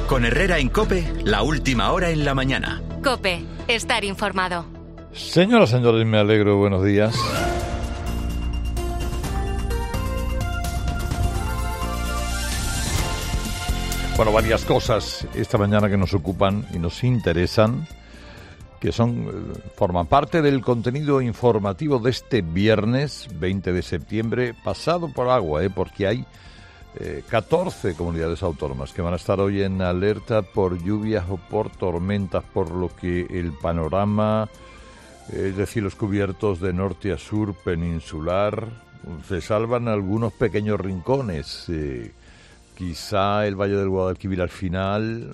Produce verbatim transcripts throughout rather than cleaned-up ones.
Con Herrera en COPE, la última hora en la mañana. COPE, estar informado. Señoras, señores, me alegro, buenos días. Bueno, varias cosas esta mañana que nos ocupan y nos interesan, que son forman parte del contenido informativo de este viernes veinte de septiembre, pasado por agua, ¿eh? porque hay eh, catorce comunidades autónomas que van a estar hoy en alerta por lluvias o por tormentas, por lo que el panorama, es decir, los cubiertos de norte a sur peninsular, se salvan algunos pequeños rincones, eh, quizá el Valle del Guadalquivir al final,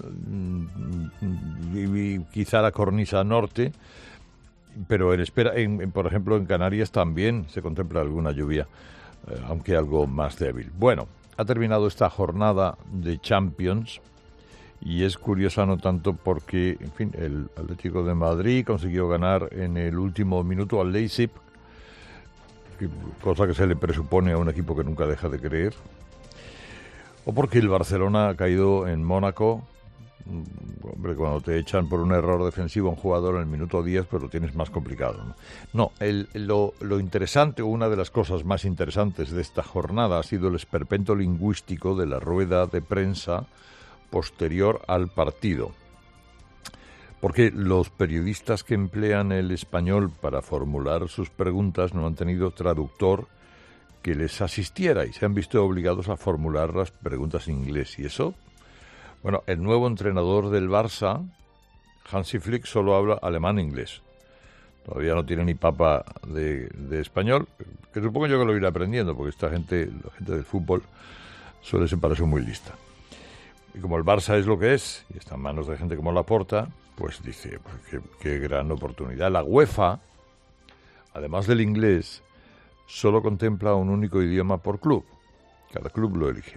y quizá la cornisa norte, pero en espera, en, en, por ejemplo, en Canarias también se contempla alguna lluvia, eh, aunque algo más débil. Bueno, ha terminado esta jornada de Champions y es curiosa no tanto porque, en fin, el Atlético de Madrid consiguió ganar en el último minuto al Leipzig, cosa que se le presupone a un equipo que nunca deja de creer, o porque el Barcelona ha caído en Mónaco. Hombre, cuando te echan por un error defensivo a un jugador en el minuto diez, pues lo tienes más complicado, ¿no? No, el, lo, lo interesante, o una de las cosas más interesantes de esta jornada ha sido el esperpento lingüístico de la rueda de prensa posterior al partido. Porque los periodistas que emplean el español para formular sus preguntas no han tenido traductor que les asistiera y se han visto obligados a formular las preguntas en inglés. Y eso, bueno, el nuevo entrenador del Barça, Hansi Flick, solo habla alemán e inglés. Todavía no tiene ni papa de, de español, que supongo yo que lo irá aprendiendo, porque esta gente, la gente del fútbol, suele ser para eso muy lista. Y como el Barça es lo que es, y está en manos de gente como Laporta, pues dice, pues qué, qué gran oportunidad. La UEFA, además del inglés, solo contempla un único idioma por club. Cada club lo elige.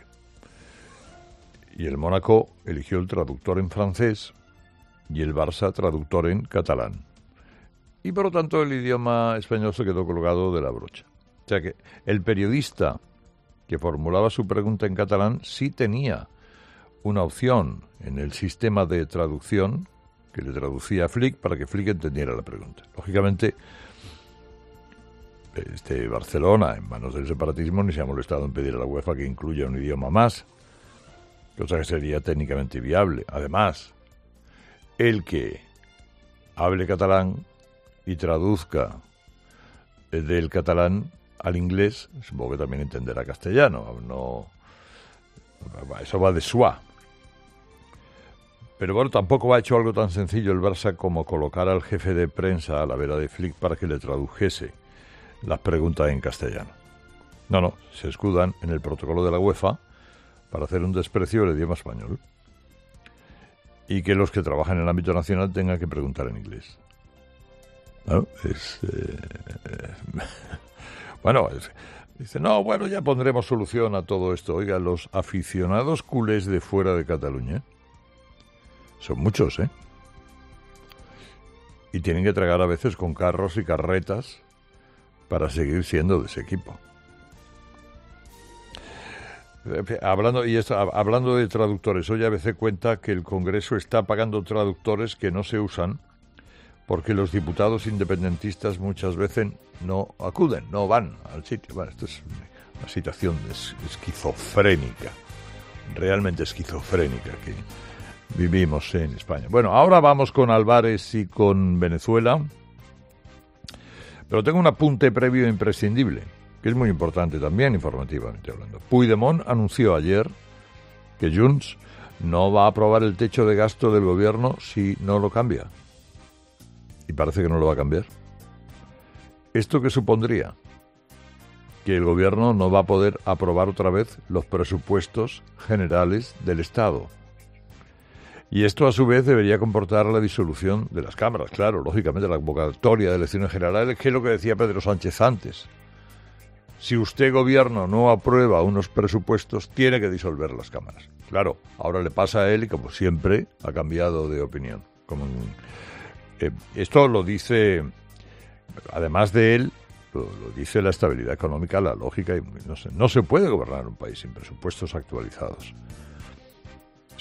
Y el Mónaco eligió el traductor en francés y el Barça traductor en catalán. Y por lo tanto el idioma español se quedó colgado de la brocha. O sea que el periodista que formulaba su pregunta en catalán sí tenía una opción en el sistema de traducción que le traducía a Flick para que Flick entendiera la pregunta. Lógicamente, este Barcelona, en manos del separatismo, ni se ha molestado en pedir a la UEFA que incluya un idioma más, cosa que sería técnicamente viable. Además, el que hable catalán y traduzca del catalán al inglés, supongo que también entenderá castellano. No, eso va de suá. Pero bueno, tampoco ha hecho algo tan sencillo el Barça como colocar al jefe de prensa a la vera de Flick para que le tradujese las preguntas en castellano. No, no, se escudan en el protocolo de la UEFA para hacer un desprecio del idioma español y que los que trabajan en el ámbito nacional tengan que preguntar en inglés. ¿No? Es, eh, bueno, es, dice, no, bueno, ya pondremos solución a todo esto. Oiga, los aficionados culés de fuera de Cataluña son muchos, ¿eh? Y tienen que tragar a veces con carros y carretas para seguir siendo de ese equipo. Hablando, y esto, hablando de traductores, hoy A B C cuenta que el Congreso está pagando traductores que no se usan porque los diputados independentistas muchas veces no acuden, no van al sitio. Bueno, esto es una situación esquizofrénica, realmente esquizofrénica que vivimos en España. Bueno, ahora vamos con Álvarez y con Venezuela. Pero tengo un apunte previo imprescindible, que es muy importante también informativamente hablando. Puigdemont anunció ayer que Junts no va a aprobar el techo de gasto del gobierno si no lo cambia. Y parece que no lo va a cambiar. ¿Esto qué supondría? Que el gobierno no va a poder aprobar otra vez los presupuestos generales del Estado. Y esto, a su vez, debería comportar la disolución de las cámaras. Claro, lógicamente, la convocatoria de elecciones generales, que es lo que decía Pedro Sánchez antes. Si usted, gobierno, no aprueba unos presupuestos, tiene que disolver las cámaras. Claro, ahora le pasa a él y, como siempre, ha cambiado de opinión. Como en, eh, esto lo dice, además de él, lo, lo dice la estabilidad económica, la lógica. Y no se, no se puede gobernar un país sin presupuestos actualizados.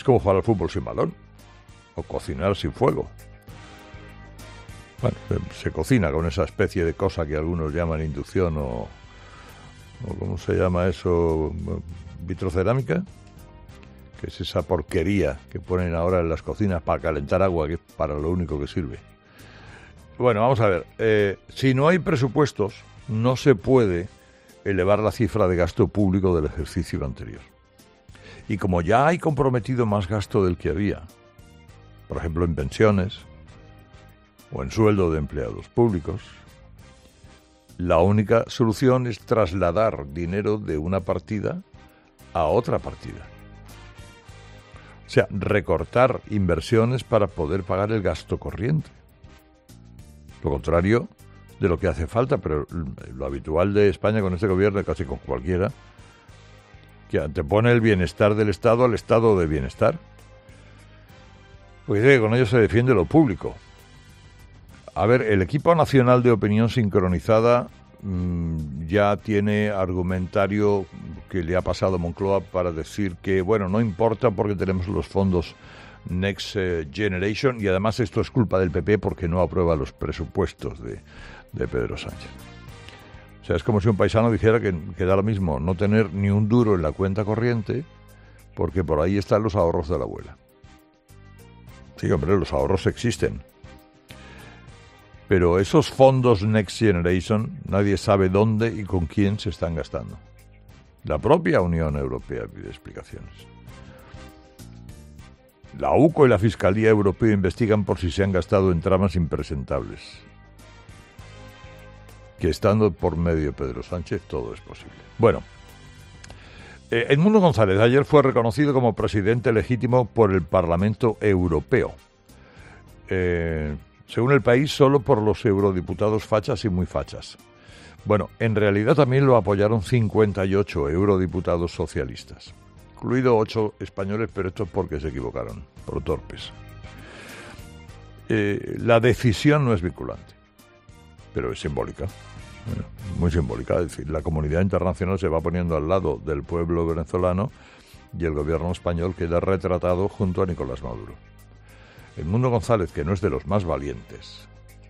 Es como jugar al fútbol sin balón o cocinar sin fuego. Bueno, se, se cocina con esa especie de cosa que algunos llaman inducción o, o ¿cómo se llama eso? Vitrocerámica, que es esa porquería que ponen ahora en las cocinas para calentar agua, que es para lo único que sirve. Bueno, vamos a ver. Eh, si no hay presupuestos, no se puede elevar la cifra de gasto público del ejercicio anterior. Y como ya hay comprometido más gasto del que había, por ejemplo en pensiones o en sueldo de empleados públicos, la única solución es trasladar dinero de una partida a otra partida. O sea, recortar inversiones para poder pagar el gasto corriente. Lo contrario de lo que hace falta, pero lo habitual de España con este gobierno, casi con cualquiera, que antepone el bienestar del Estado al estado de bienestar. Pues dice que con ello se defiende lo público. A ver, el equipo nacional de opinión sincronizada mmm, ya tiene argumentario que le ha pasado a Moncloa para decir que, bueno, no importa porque tenemos los fondos Next Generation y además esto es culpa del P P porque no aprueba los presupuestos de, de Pedro Sánchez. O sea, es como si un paisano dijera que, que da lo mismo no tener ni un duro en la cuenta corriente porque por ahí están los ahorros de la abuela. Sí, hombre, los ahorros existen. Pero esos fondos Next Generation nadie sabe dónde y con quién se están gastando. La propia Unión Europea pide explicaciones. La U C O y la Fiscalía Europea investigan por si se han gastado en tramas impresentables. Que estando por medio Pedro Sánchez todo es posible. Bueno, eh, Edmundo González ayer fue reconocido como presidente legítimo por el Parlamento Europeo. Eh, según El País, solo por los eurodiputados fachas y muy fachas. Bueno, en realidad también lo apoyaron cincuenta y ocho eurodiputados socialistas, incluido ocho españoles, pero esto es porque se equivocaron, por torpes. Eh, la decisión no es vinculante, pero es simbólica, bueno, muy simbólica. Es decir, la comunidad internacional se va poniendo al lado del pueblo venezolano y el gobierno español queda retratado junto a Nicolás Maduro. Edmundo González, que no es de los más valientes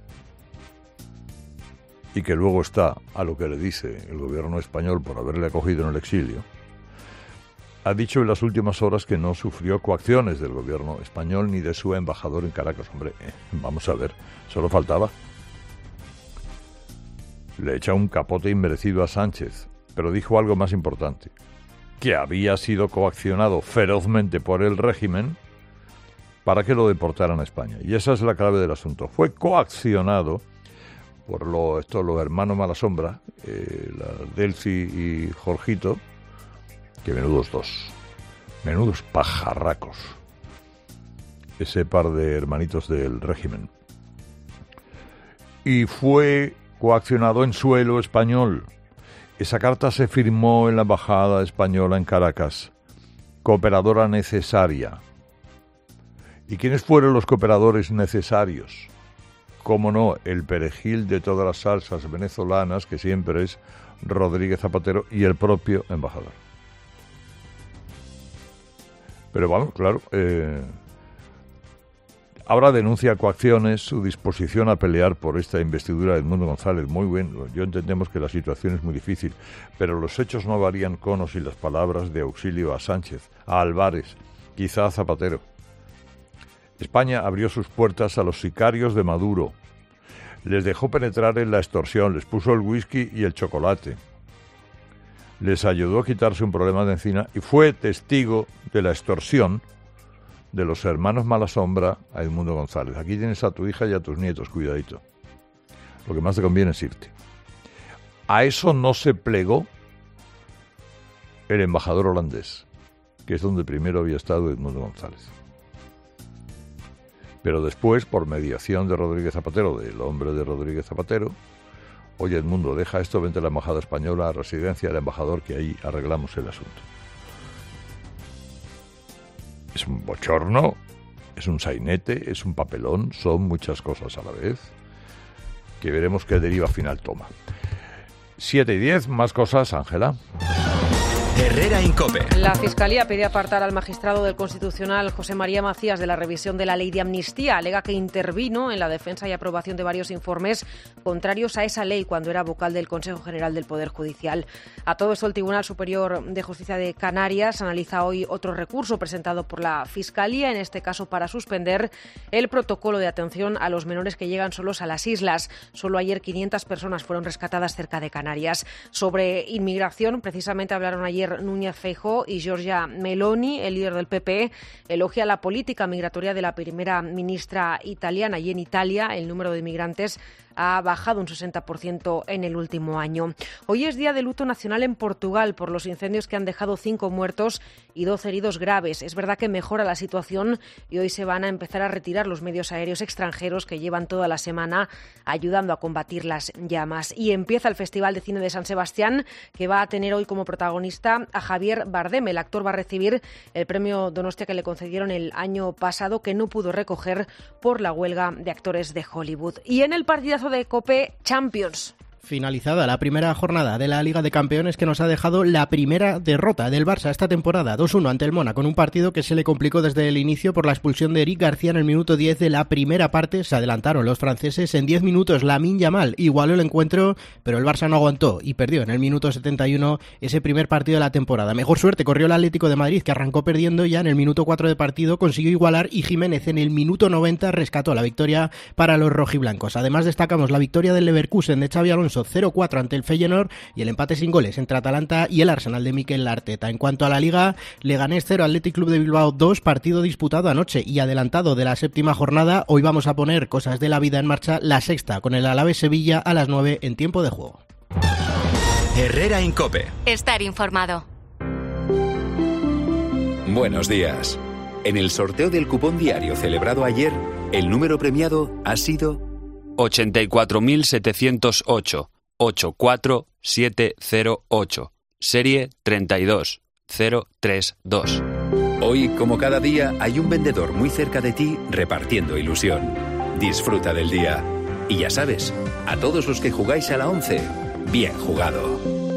y que luego está a lo que le dice el gobierno español por haberle acogido en el exilio, ha dicho en las últimas horas que no sufrió coacciones del gobierno español ni de su embajador en Caracas. Hombre, eh, vamos a ver, solo faltaba. Le echa un capote inmerecido a Sánchez, pero dijo algo más importante, que había sido coaccionado ferozmente por el régimen para que lo deportaran a España. Y esa es la clave del asunto. Fue coaccionado por lo, esto, los hermanos Malasombra, eh, la Delcy y Jorgito, que menudos dos, menudos pajarracos, ese par de hermanitos del régimen. Y fue coaccionado en suelo español. Esa carta se firmó en la embajada española en Caracas, cooperadora necesaria. ¿Y quiénes fueron los cooperadores necesarios? Cómo no, el perejil de todas las salsas venezolanas, que siempre es Rodríguez Zapatero, y el propio embajador. Pero bueno, claro, eh, ahora denuncia coacciones, su disposición a pelear por esta investidura de Edmundo González. Muy bien, yo entendemos que la situación es muy difícil, pero los hechos no varían conos y las palabras de auxilio a Sánchez, a Álvarez, quizá a Zapatero. España abrió sus puertas a los sicarios de Maduro, les dejó penetrar en la extorsión, les puso el whisky y el chocolate, les ayudó a quitarse un problema de encina y fue testigo de la extorsión de los hermanos Malasombra a Edmundo González. Aquí tienes a tu hija y a tus nietos, cuidadito. Lo que más te conviene es irte. A eso no se plegó el embajador holandés, que es donde primero había estado Edmundo González. Pero después, por mediación de Rodríguez Zapatero, del hombre de Rodríguez Zapatero, oye, Edmundo, deja esto, vente a la embajada española, a residencia del embajador, que ahí arreglamos el asunto. Es un bochorno, es un sainete, es un papelón, son muchas cosas a la vez, que veremos qué deriva final toma. siete y diez, más cosas, Ángela. Herrera Incope. La Fiscalía pide apartar al magistrado del Constitucional José María Macías de la revisión de la ley de amnistía. Alega que intervino en la defensa y aprobación de varios informes contrarios a esa ley cuando era vocal del Consejo General del Poder Judicial. A todo esto, el Tribunal Superior de Justicia de Canarias analiza hoy otro recurso presentado por la Fiscalía, en este caso para suspender el protocolo de atención a los menores que llegan solos a las islas. Solo ayer quinientas personas fueron rescatadas cerca de Canarias. Sobre inmigración, precisamente hablaron ayer Núñez Feijóo y Giorgia Meloni. El líder del P P elogia la política migratoria de la primera ministra italiana, y en Italia el número de inmigrantes ha bajado un sesenta por ciento en el último año. Hoy es día de luto nacional en Portugal por los incendios que han dejado cinco muertos y doce heridos graves. Es verdad que mejora la situación y hoy se van a empezar a retirar los medios aéreos extranjeros que llevan toda la semana ayudando a combatir las llamas. Y empieza el Festival de Cine de San Sebastián, que va a tener hoy como protagonista a Javier Bardem. El actor va a recibir el premio Donostia que le concedieron el año pasado, que no pudo recoger por la huelga de actores de Hollywood. Y en el partidazo de Cope, Champions. Finalizada la primera jornada de la Liga de Campeones, que nos ha dejado la primera derrota del Barça esta temporada, dos uno ante el Mónaco, con un partido que se le complicó desde el inicio por la expulsión de Eric García en el minuto diez de la primera parte. Se adelantaron los franceses en diez minutos. Lamine Yamal igualó el encuentro, pero el Barça no aguantó y perdió en el minuto setenta y uno ese primer partido de la temporada. Mejor suerte corrió el Atlético de Madrid, que arrancó perdiendo ya en el minuto cuatro de partido, consiguió igualar, y Jiménez en el minuto noventa rescató la victoria para los rojiblancos. Además, destacamos la victoria del Leverkusen de Xabi Alonso cero cuatro ante el Feyenoord y el empate sin goles entre Atalanta y el Arsenal de Mikel Arteta. En cuanto a la Liga, Leganés cero, Athletic Club de Bilbao dos, partido disputado anoche y adelantado de la séptima jornada. Hoy vamos a poner cosas de la vida en marcha, la sexta, con el Alavés Sevilla a las nueve en tiempo de juego. Herrera Incope. Estar informado. Buenos días. En el sorteo del cupón diario celebrado ayer, el número premiado ha sido ochenta y cuatro mil setecientos ocho, ochenta y cuatro mil setecientos ocho, serie treinta y dos mil treinta y dos. Hoy, como cada día, hay un vendedor muy cerca de ti repartiendo ilusión. Disfruta del día. Y ya sabes, a todos los que jugáis a la once, bien jugado.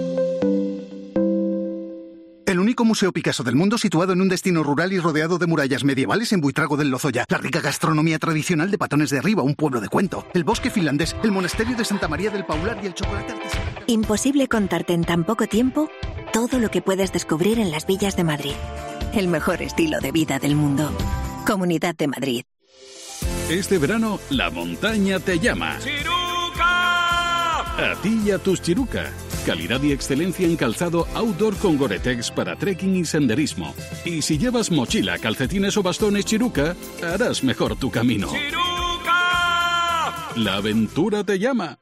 El único museo Picasso del mundo situado en un destino rural y rodeado de murallas medievales en Buitrago del Lozoya. La rica gastronomía tradicional de Patones de Arriba, un pueblo de cuento. El bosque finlandés, el monasterio de Santa María del Paular y el chocolate artesanal. Imposible contarte en tan poco tiempo todo lo que puedes descubrir en las villas de Madrid. El mejor estilo de vida del mundo. Comunidad de Madrid. Este verano, la montaña te llama. ¡Chiruca! A ti y a tus Chiruca. Calidad y excelencia en calzado outdoor con Gore-Tex para trekking y senderismo. Y si llevas mochila, calcetines o bastones Chiruca, harás mejor tu camino. ¡Chiruca! La aventura te llama.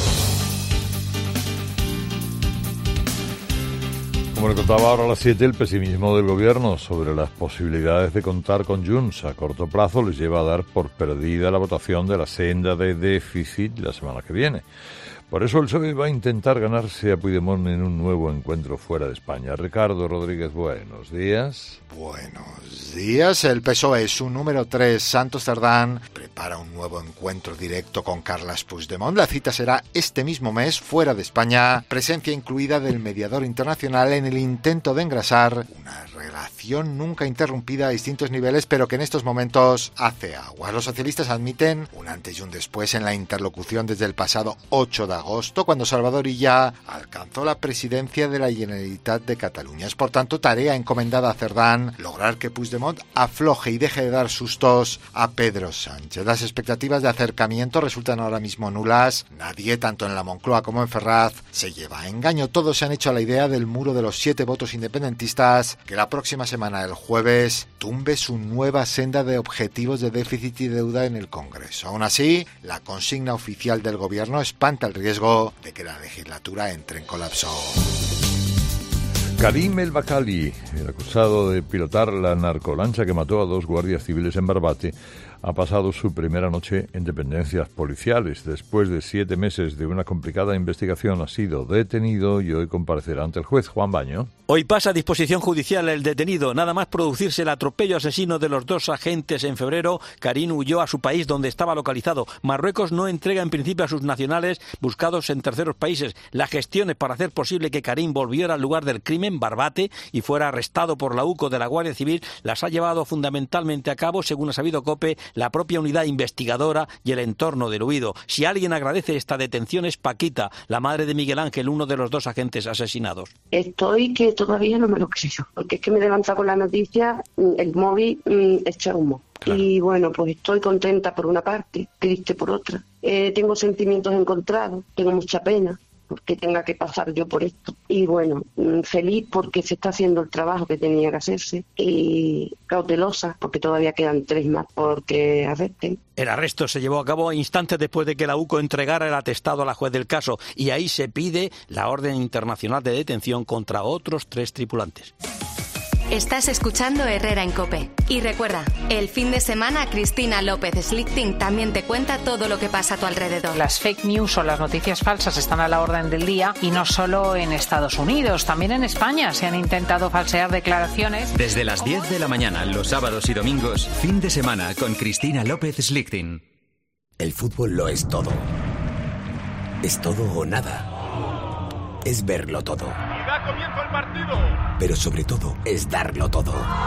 Como le contaba ahora a las siete, el pesimismo del gobierno sobre las posibilidades de contar con Junts a corto plazo les lleva a dar por perdida la votación de la senda de déficit la semana que viene. Por eso el P S O E va a intentar ganarse a Puigdemont en un nuevo encuentro fuera de España. Ricardo Rodríguez, buenos días. Buenos días. El P S O E, su número tres, Santos Cerdán, prepara un nuevo encuentro directo con Carles Puigdemont. La cita será este mismo mes, fuera de España. Presencia incluida del mediador internacional en el intento de engrasar una relación nunca interrumpida a distintos niveles, pero que en estos momentos hace aguas. Los socialistas admiten un antes y un después en la interlocución desde el pasado ocho de agosto, cuando Salvador Illa alcanzó la presidencia de la Generalitat de Cataluña. Es por tanto tarea encomendada a Cerdán lograr que Puigdemont afloje y deje de dar sustos a Pedro Sánchez. Las expectativas de acercamiento resultan ahora mismo nulas. Nadie, tanto en la Moncloa como en Ferraz, se lleva a engaño. Todos se han hecho a la idea del muro de los siete votos independentistas que la próxima semana, el jueves, tumbe su nueva senda de objetivos de déficit y deuda en el Congreso. Aún así, la consigna oficial del gobierno espanta el riesgo de que la legislatura entre en colapso. Karim El Bakali, el acusado de pilotar la narcolancha que mató a dos guardias civiles en Barbate, ha pasado su primera noche en dependencias policiales. Después de siete meses de una complicada investigación ha sido detenido y hoy comparecerá ante el juez. Juan Baño. Hoy pasa a disposición judicial el detenido. Nada más producirse el atropello asesino de los dos agentes en febrero, Karim huyó a su país donde estaba localizado. Marruecos no entrega en principio a sus nacionales buscados en terceros países. Las gestiones para hacer posible que Karim volviera al lugar del crimen, Barbate, y fuera arrestado por la UCO de la Guardia Civil, las ha llevado fundamentalmente a cabo, según ha sabido COPE, la propia unidad investigadora y el entorno del huido. Si alguien agradece esta detención es Paquita, la madre de Miguel Ángel, uno de los dos agentes asesinados. Estoy que todavía no me lo creo, porque es que me he levantado con la noticia, el móvil mmm, echa humo. Claro. Y bueno, pues estoy contenta por una parte, triste por otra. Eh, tengo sentimientos encontrados, tengo mucha pena porque tenga que pasar yo por esto. Y bueno, feliz porque se está haciendo el trabajo que tenía que hacerse y cautelosa porque todavía quedan tres más porque arresten. El arresto se llevó a cabo instantes después de que la UCO entregara el atestado a la juez del caso y ahí se pide la orden internacional de detención contra otros tres tripulantes. Estás escuchando Herrera en COPE. Y recuerda, el fin de semana Cristina López Slichting también te cuenta todo lo que pasa a tu alrededor. Las fake news o las noticias falsas están a la orden del día y no solo en Estados Unidos, también en España se han intentado falsear declaraciones. Desde las diez de la mañana, los sábados y domingos, fin de semana con Cristina López Slichting. El fútbol lo es todo. Es todo o nada. Es verlo todo. Y da comienzo el partido. Pero sobre todo es darlo todo.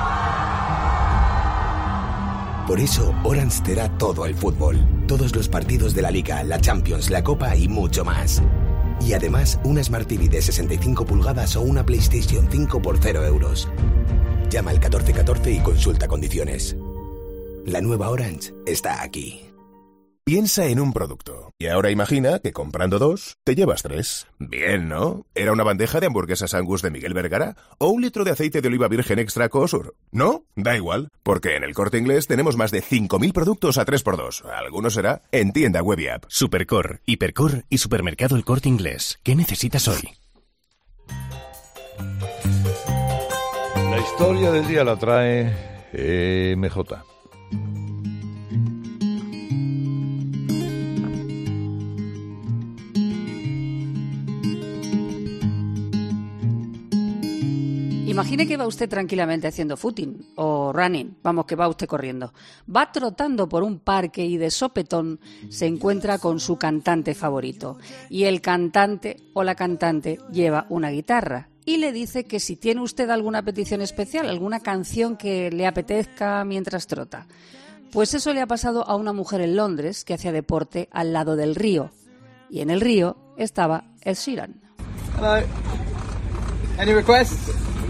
Por eso Orange te da todo el fútbol. Todos los partidos de la Liga, la Champions, la Copa y mucho más. Y además una Smart T V de sesenta y cinco pulgadas o una PlayStation cinco por cero euros. Llama al catorce catorce y consulta condiciones. La nueva Orange está aquí. Piensa en un producto. Y ahora imagina que comprando dos, te llevas tres. Bien, ¿no? ¿Era una bandeja de hamburguesas Angus de Miguel Vergara? ¿O un litro de aceite de oliva virgen extra Coosur? ¿No? Da igual, porque en el Corte Inglés tenemos más de cinco mil productos a tres por dos. Alguno será en tienda web y app. Supercor, Hipercor y Supermercado El Corte Inglés. ¿Qué necesitas hoy? La historia del día la trae eh, M J. Imagine que va usted tranquilamente haciendo footing o running, vamos, que va usted corriendo. Va trotando por un parque y de sopetón se encuentra con su cantante favorito. Y el cantante o la cantante lleva una guitarra y le dice que si tiene usted alguna petición especial, alguna canción que le apetezca mientras trota. Pues eso le ha pasado a una mujer en Londres que hacía deporte al lado del río. Y en el río estaba Ed Sheeran. Hello. Any requests?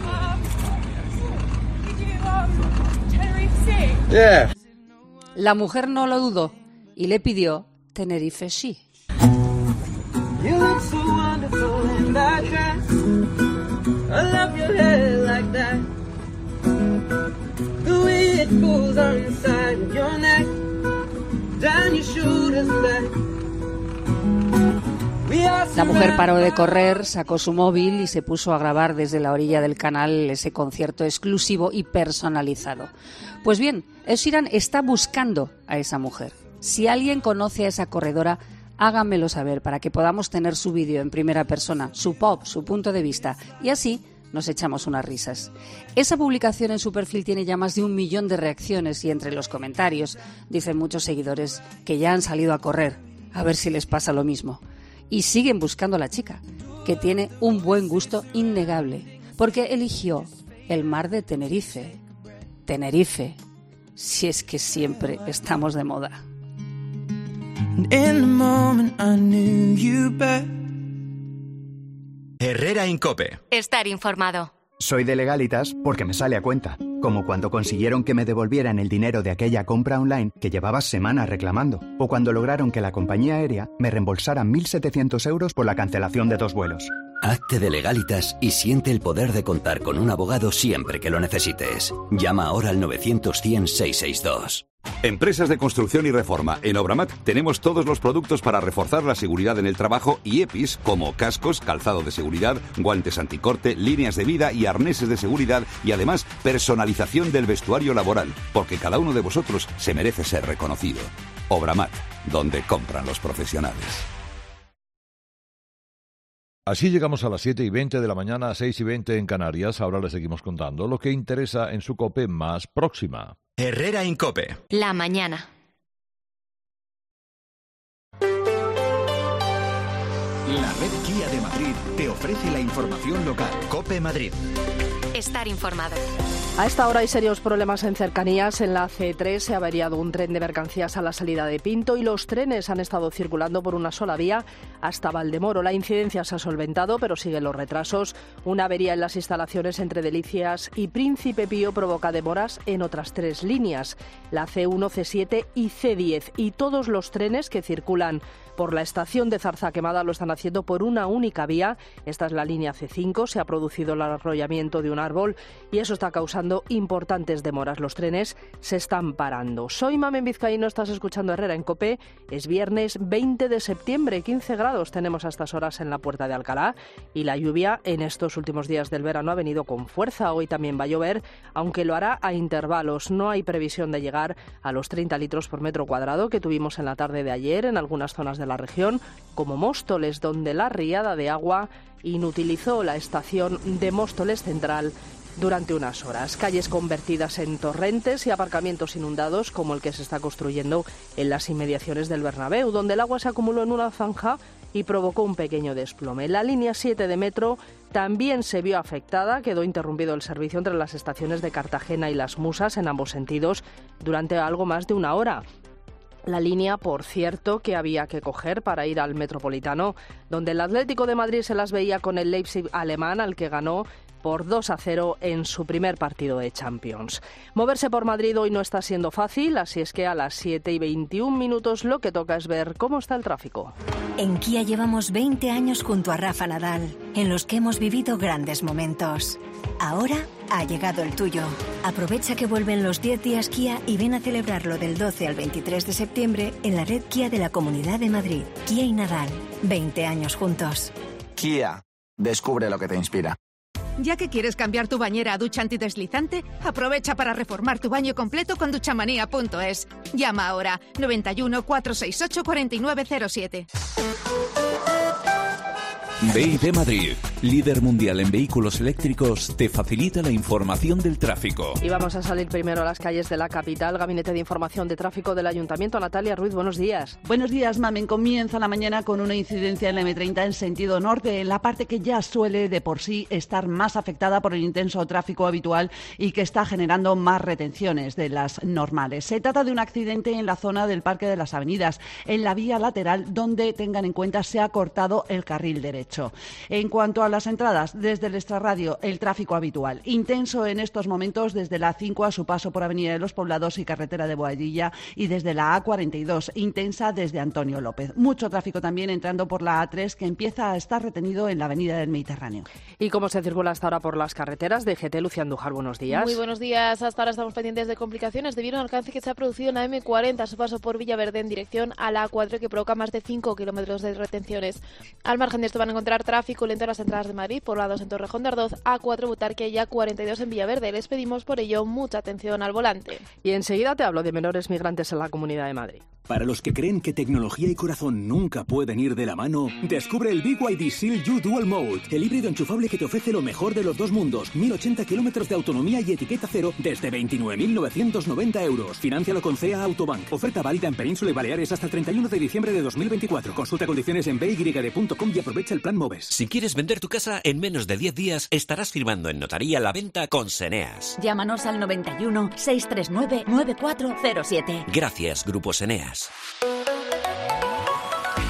Yeah. La mujer no lo dudó y le pidió Tenerife sí. You look so wonderful in that dress. I love your hair like that. The way it goes on inside your neck, down your shoulders back. La mujer paró de correr, sacó su móvil y se puso a grabar desde la orilla del canal ese concierto exclusivo y personalizado. Pues bien, Ed Sheeran está buscando a esa mujer. Si alguien conoce a esa corredora, háganmelo saber para que podamos tener su vídeo en primera persona, su pop, su punto de vista, y así nos echamos unas risas. Esa publicación en su perfil tiene ya más de un millón de reacciones y entre los comentarios dicen muchos seguidores que ya han salido a correr, a ver si les pasa lo mismo. Y siguen buscando a la chica, que tiene un buen gusto innegable, porque eligió el mar de Tenerife. Tenerife, si es que siempre estamos de moda. Herrera en COPE. Estar informado. Soy de Legalitas porque me sale a cuenta, como cuando consiguieron que me devolvieran el dinero de aquella compra online que llevaba semanas reclamando, o cuando lograron que la compañía aérea me reembolsara mil setecientos euros por la cancelación de dos vuelos. Hazte de Legalitas y siente el poder de contar con un abogado siempre que lo necesites. Llama ahora al novecientos cien seiscientos sesenta y dos. Empresas de construcción y reforma. En Obramat tenemos todos los productos para reforzar la seguridad en el trabajo y E P Is como cascos, calzado de seguridad, guantes anticorte, líneas de vida y arneses de seguridad y además personalización del vestuario laboral, porque cada uno de vosotros se merece ser reconocido. Obramat, donde compran los profesionales. Así llegamos a las siete y veinte de la mañana, a seis y veinte en Canarias. Ahora les seguimos contando lo que interesa en su COPE más próxima. Herrera en COPE. La mañana. La red Kia de Madrid te ofrece la información local. COPE Madrid. Estar informado. A esta hora hay serios problemas en cercanías. En la C tres se ha averiado un tren de mercancías a la salida de Pinto y los trenes han estado circulando por una sola vía hasta Valdemoro. La incidencia se ha solventado, pero siguen los retrasos. Una avería en las instalaciones entre Delicias y Príncipe Pío provoca demoras en otras tres líneas, la C uno, C siete y C diez. Y todos los trenes que circulan por la estación de Zarzaquemada lo están haciendo por una única vía. Esta es la línea C cinco. Se ha producido el arrollamiento de un árbol y eso está causando importantes demoras. Los trenes se están parando. Soy Mamen Vizcaíno, estás escuchando Herrera en COPE. Es viernes veinte de septiembre, quince grados tenemos a estas horas en la Puerta de Alcalá y la lluvia en estos últimos días del verano ha venido con fuerza. Hoy también va a llover, aunque lo hará a intervalos. No hay previsión de llegar a los treinta litros por metro cuadrado que tuvimos en la tarde de ayer en algunas zonas de la región, como Móstoles, donde la riada de agua inutilizó la estación de Móstoles Central durante unas horas. Calles convertidas en torrentes y aparcamientos inundados, como el que se está construyendo en las inmediaciones del Bernabéu, donde el agua se acumuló en una zanja y provocó un pequeño desplome. La línea siete de metro también se vio afectada, quedó interrumpido el servicio entre las estaciones de Cartagena y Las Musas en ambos sentidos durante algo más de una hora. La línea, por cierto, que había que coger para ir al Metropolitano, donde el Atlético de Madrid se las veía con el Leipzig alemán, al que ganó por dos a cero en su primer partido de Champions. Moverse por Madrid hoy no está siendo fácil, así es que a las siete y veintiún minutos lo que toca es ver cómo está el tráfico. En Kia llevamos veinte años junto a Rafa Nadal, en los que hemos vivido grandes momentos. Ahora ha llegado el tuyo. Aprovecha que vuelven los diez días Kia y ven a celebrarlo del doce al veintitrés de septiembre en la red Kia de la Comunidad de Madrid. Kia y Nadal, veinte años juntos. Kia, descubre lo que te inspira. Ya que quieres cambiar tu bañera a ducha antideslizante, aprovecha para reformar tu baño completo con duchamanía punto es. Llama ahora noventa y uno, cuatrocientos sesenta y ocho, cuarenta y nueve cero siete. B Y D Madrid, líder mundial en vehículos eléctricos, te facilita la información del tráfico. Y vamos a salir primero a las calles de la capital. Gabinete de Información de Tráfico del Ayuntamiento. Natalia Ruiz, buenos días. Buenos días, Mamen. Comienza la mañana con una incidencia en la eme treinta en sentido norte, en la parte que ya suele de por sí estar más afectada por el intenso tráfico habitual y que está generando más retenciones de las normales. Se trata de un accidente en la zona del Parque de las Avenidas, en la vía lateral, donde, tengan en cuenta, se ha cortado el carril derecho. En cuanto a las entradas, desde el extrarradio, el tráfico habitual. Intenso en estos momentos desde la A cinco a su paso por Avenida de los Poblados y Carretera de Boadilla, y desde la A cuarenta y dos, intensa desde Antonio López. Mucho tráfico también entrando por la A tres, que empieza a estar retenido en la Avenida del Mediterráneo. ¿Y cómo se circula hasta ahora por las carreteras? D G T, Lucía Andújar, buenos días. Muy buenos días. Hasta ahora estamos pendientes de complicaciones debido a un alcance que se ha producido en la eme cuarenta a su paso por Villaverde en dirección a la A cuatro, que provoca más de cinco kilómetros de retenciones. Al margen de esto van a encontrar tráfico lento en las entradas de Madrid, por la dos en Torrejón de Ardoz, A cuatro Butarque y A cuarenta y dos en Villaverde. Les pedimos por ello mucha atención al volante. Y enseguida te hablo de menores migrantes en la Comunidad de Madrid. Para los que creen que tecnología y corazón nunca pueden ir de la mano, descubre el B Y D Seal U Dual Mode, el híbrido enchufable que te ofrece lo mejor de los dos mundos, mil ochenta kilómetros de autonomía y etiqueta cero desde veintinueve mil novecientos noventa euros. Financialo con C E A Autobank. Oferta válida en Península y Baleares hasta el treinta y uno de diciembre de dos mil veinticuatro. Consulta condiciones en b y d punto com y aprovecha el plan Moves. Si quieres vender tu casa en menos de diez días, estarás firmando en notaría la venta con Seneas. Llámanos al noventa y uno, seiscientos treinta y nueve, noventa y cuatro cero siete. Gracias, Grupo Seneas.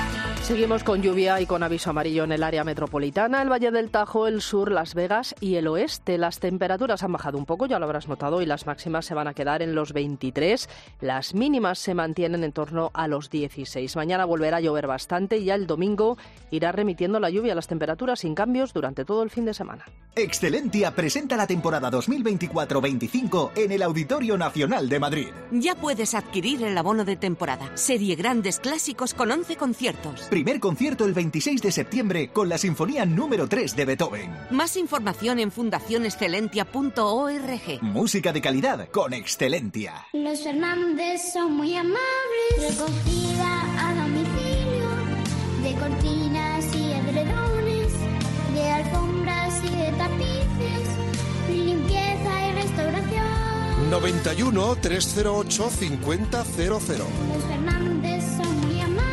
Seguimos con lluvia y con aviso amarillo en el área metropolitana, el Valle del Tajo, el sur, Las Vegas y el oeste. Las temperaturas han bajado un poco, ya lo habrás notado, y las máximas se van a quedar en los veintitrés. Las mínimas se mantienen en torno a los dieciséis. Mañana volverá a llover bastante y ya el domingo irá remitiendo la lluvia. Las temperaturas sin cambios durante todo el fin de semana. Excelentia presenta la temporada dos mil veinticuatro veinticinco en el Auditorio Nacional de Madrid. Ya puedes adquirir el abono de temporada. Serie Grandes Clásicos con once conciertos. Primer concierto el veintiséis de septiembre con la Sinfonía número tres de Beethoven. Más información en fundación excelentia punto org. Música de calidad con Excelentia. Los Fernández son muy amables. Recogida a domicilio de cortinas y edredones, de alfombras y de tapices, limpieza y restauración. noventa y uno, trescientos ocho, cincuenta cero cero. Los Fernández son muy amables.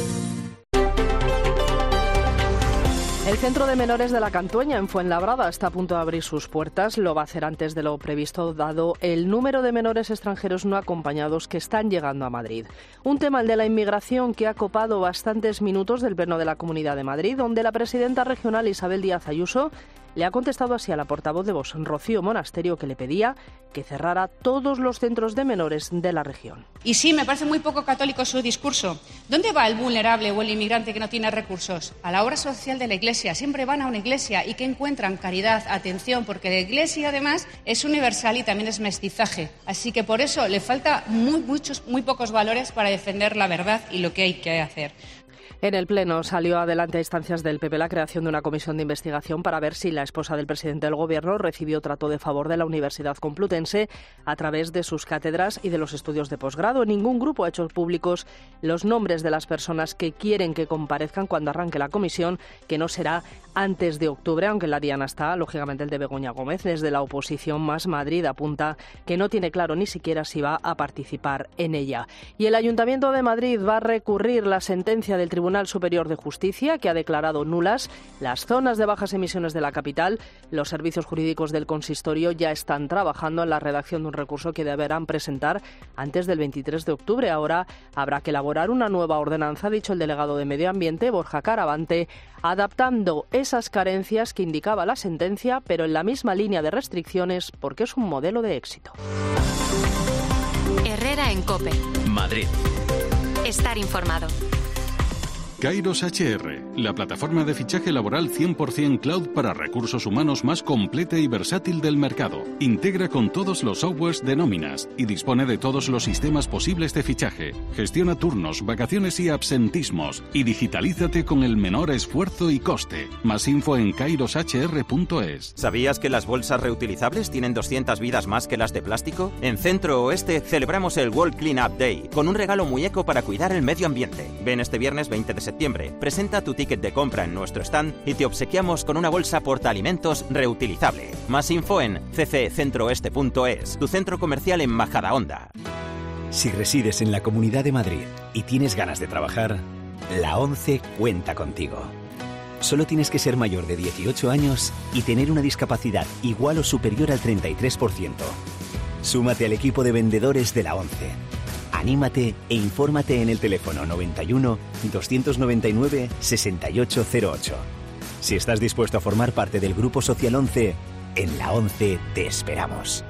El Centro de Menores de la Cantueña en Fuenlabrada está a punto de abrir sus puertas. Lo va a hacer antes de lo previsto, dado el número de menores extranjeros no acompañados que están llegando a Madrid. Un tema, el de la inmigración, que ha copado bastantes minutos del Pleno de la Comunidad de Madrid, donde la presidenta regional Isabel Díaz Ayuso le ha contestado así a la portavoz de Vox, Rocío Monasterio, que le pedía que cerrara todos los centros de menores de la región. Y sí, me parece muy poco católico su discurso. ¿Dónde va el vulnerable o el inmigrante que no tiene recursos? A la obra social de la Iglesia. Siempre van a una iglesia y que encuentran caridad, atención, porque la Iglesia además es universal y también es mestizaje. Así que por eso le falta muy, muchos, muy pocos valores para defender la verdad y lo que hay que hacer. En el Pleno salió adelante a instancias del P P la creación de una comisión de investigación para ver si la esposa del presidente del Gobierno recibió trato de favor de la Universidad Complutense a través de sus cátedras y de los estudios de posgrado. Ningún grupo ha hecho públicos los nombres de las personas que quieren que comparezcan cuando arranque la comisión, que no será antes de octubre, aunque en la diana está, lógicamente, el de Begoña Gómez. Desde la oposición, Más Madrid apunta que no tiene claro ni siquiera si va a participar en ella. Y el Ayuntamiento de Madrid va a recurrir la sentencia del Tribunal Superior de Justicia, que ha declarado nulas las zonas de bajas emisiones de la capital. Los servicios jurídicos del consistorio ya están trabajando en la redacción de un recurso que deberán presentar antes del veintitrés de octubre. Ahora habrá que elaborar una nueva ordenanza, ha dicho el delegado de Medio Ambiente, Borja Caravante, adaptando esas carencias que indicaba la sentencia, pero en la misma línea de restricciones, porque es un modelo de éxito. Herrera en COPE. Madrid. Estar informado. Kairos H R, la plataforma de fichaje laboral cien por ciento cloud para recursos humanos más completa y versátil del mercado. Integra con todos los softwares de nóminas y dispone de todos los sistemas posibles de fichaje. Gestiona turnos, vacaciones y absentismos y digitalízate con el menor esfuerzo y coste. Más info en kairos h r punto es. ¿Sabías que las bolsas reutilizables tienen doscientas vidas más que las de plástico? En Centro Oeste celebramos el World Clean Up Day con un regalo muy eco para cuidar el medio ambiente. Ven este viernes veinte de septiembre. Presenta tu ticket de compra en nuestro stand y te obsequiamos con una bolsa portaalimentos reutilizable. Más info en c c centro oeste punto es, tu centro comercial en Majadahonda. Si resides en la Comunidad de Madrid y tienes ganas de trabajar, la ONCE cuenta contigo. Solo tienes que ser mayor de dieciocho años y tener una discapacidad igual o superior al treinta y tres por ciento. Súmate al equipo de vendedores de la ONCE. Anímate e infórmate en el teléfono noventa y uno, doscientos noventa y nueve, sesenta y ocho cero ocho. Si estás dispuesto a formar parte del Grupo Social ONCE, en la ONCE te esperamos.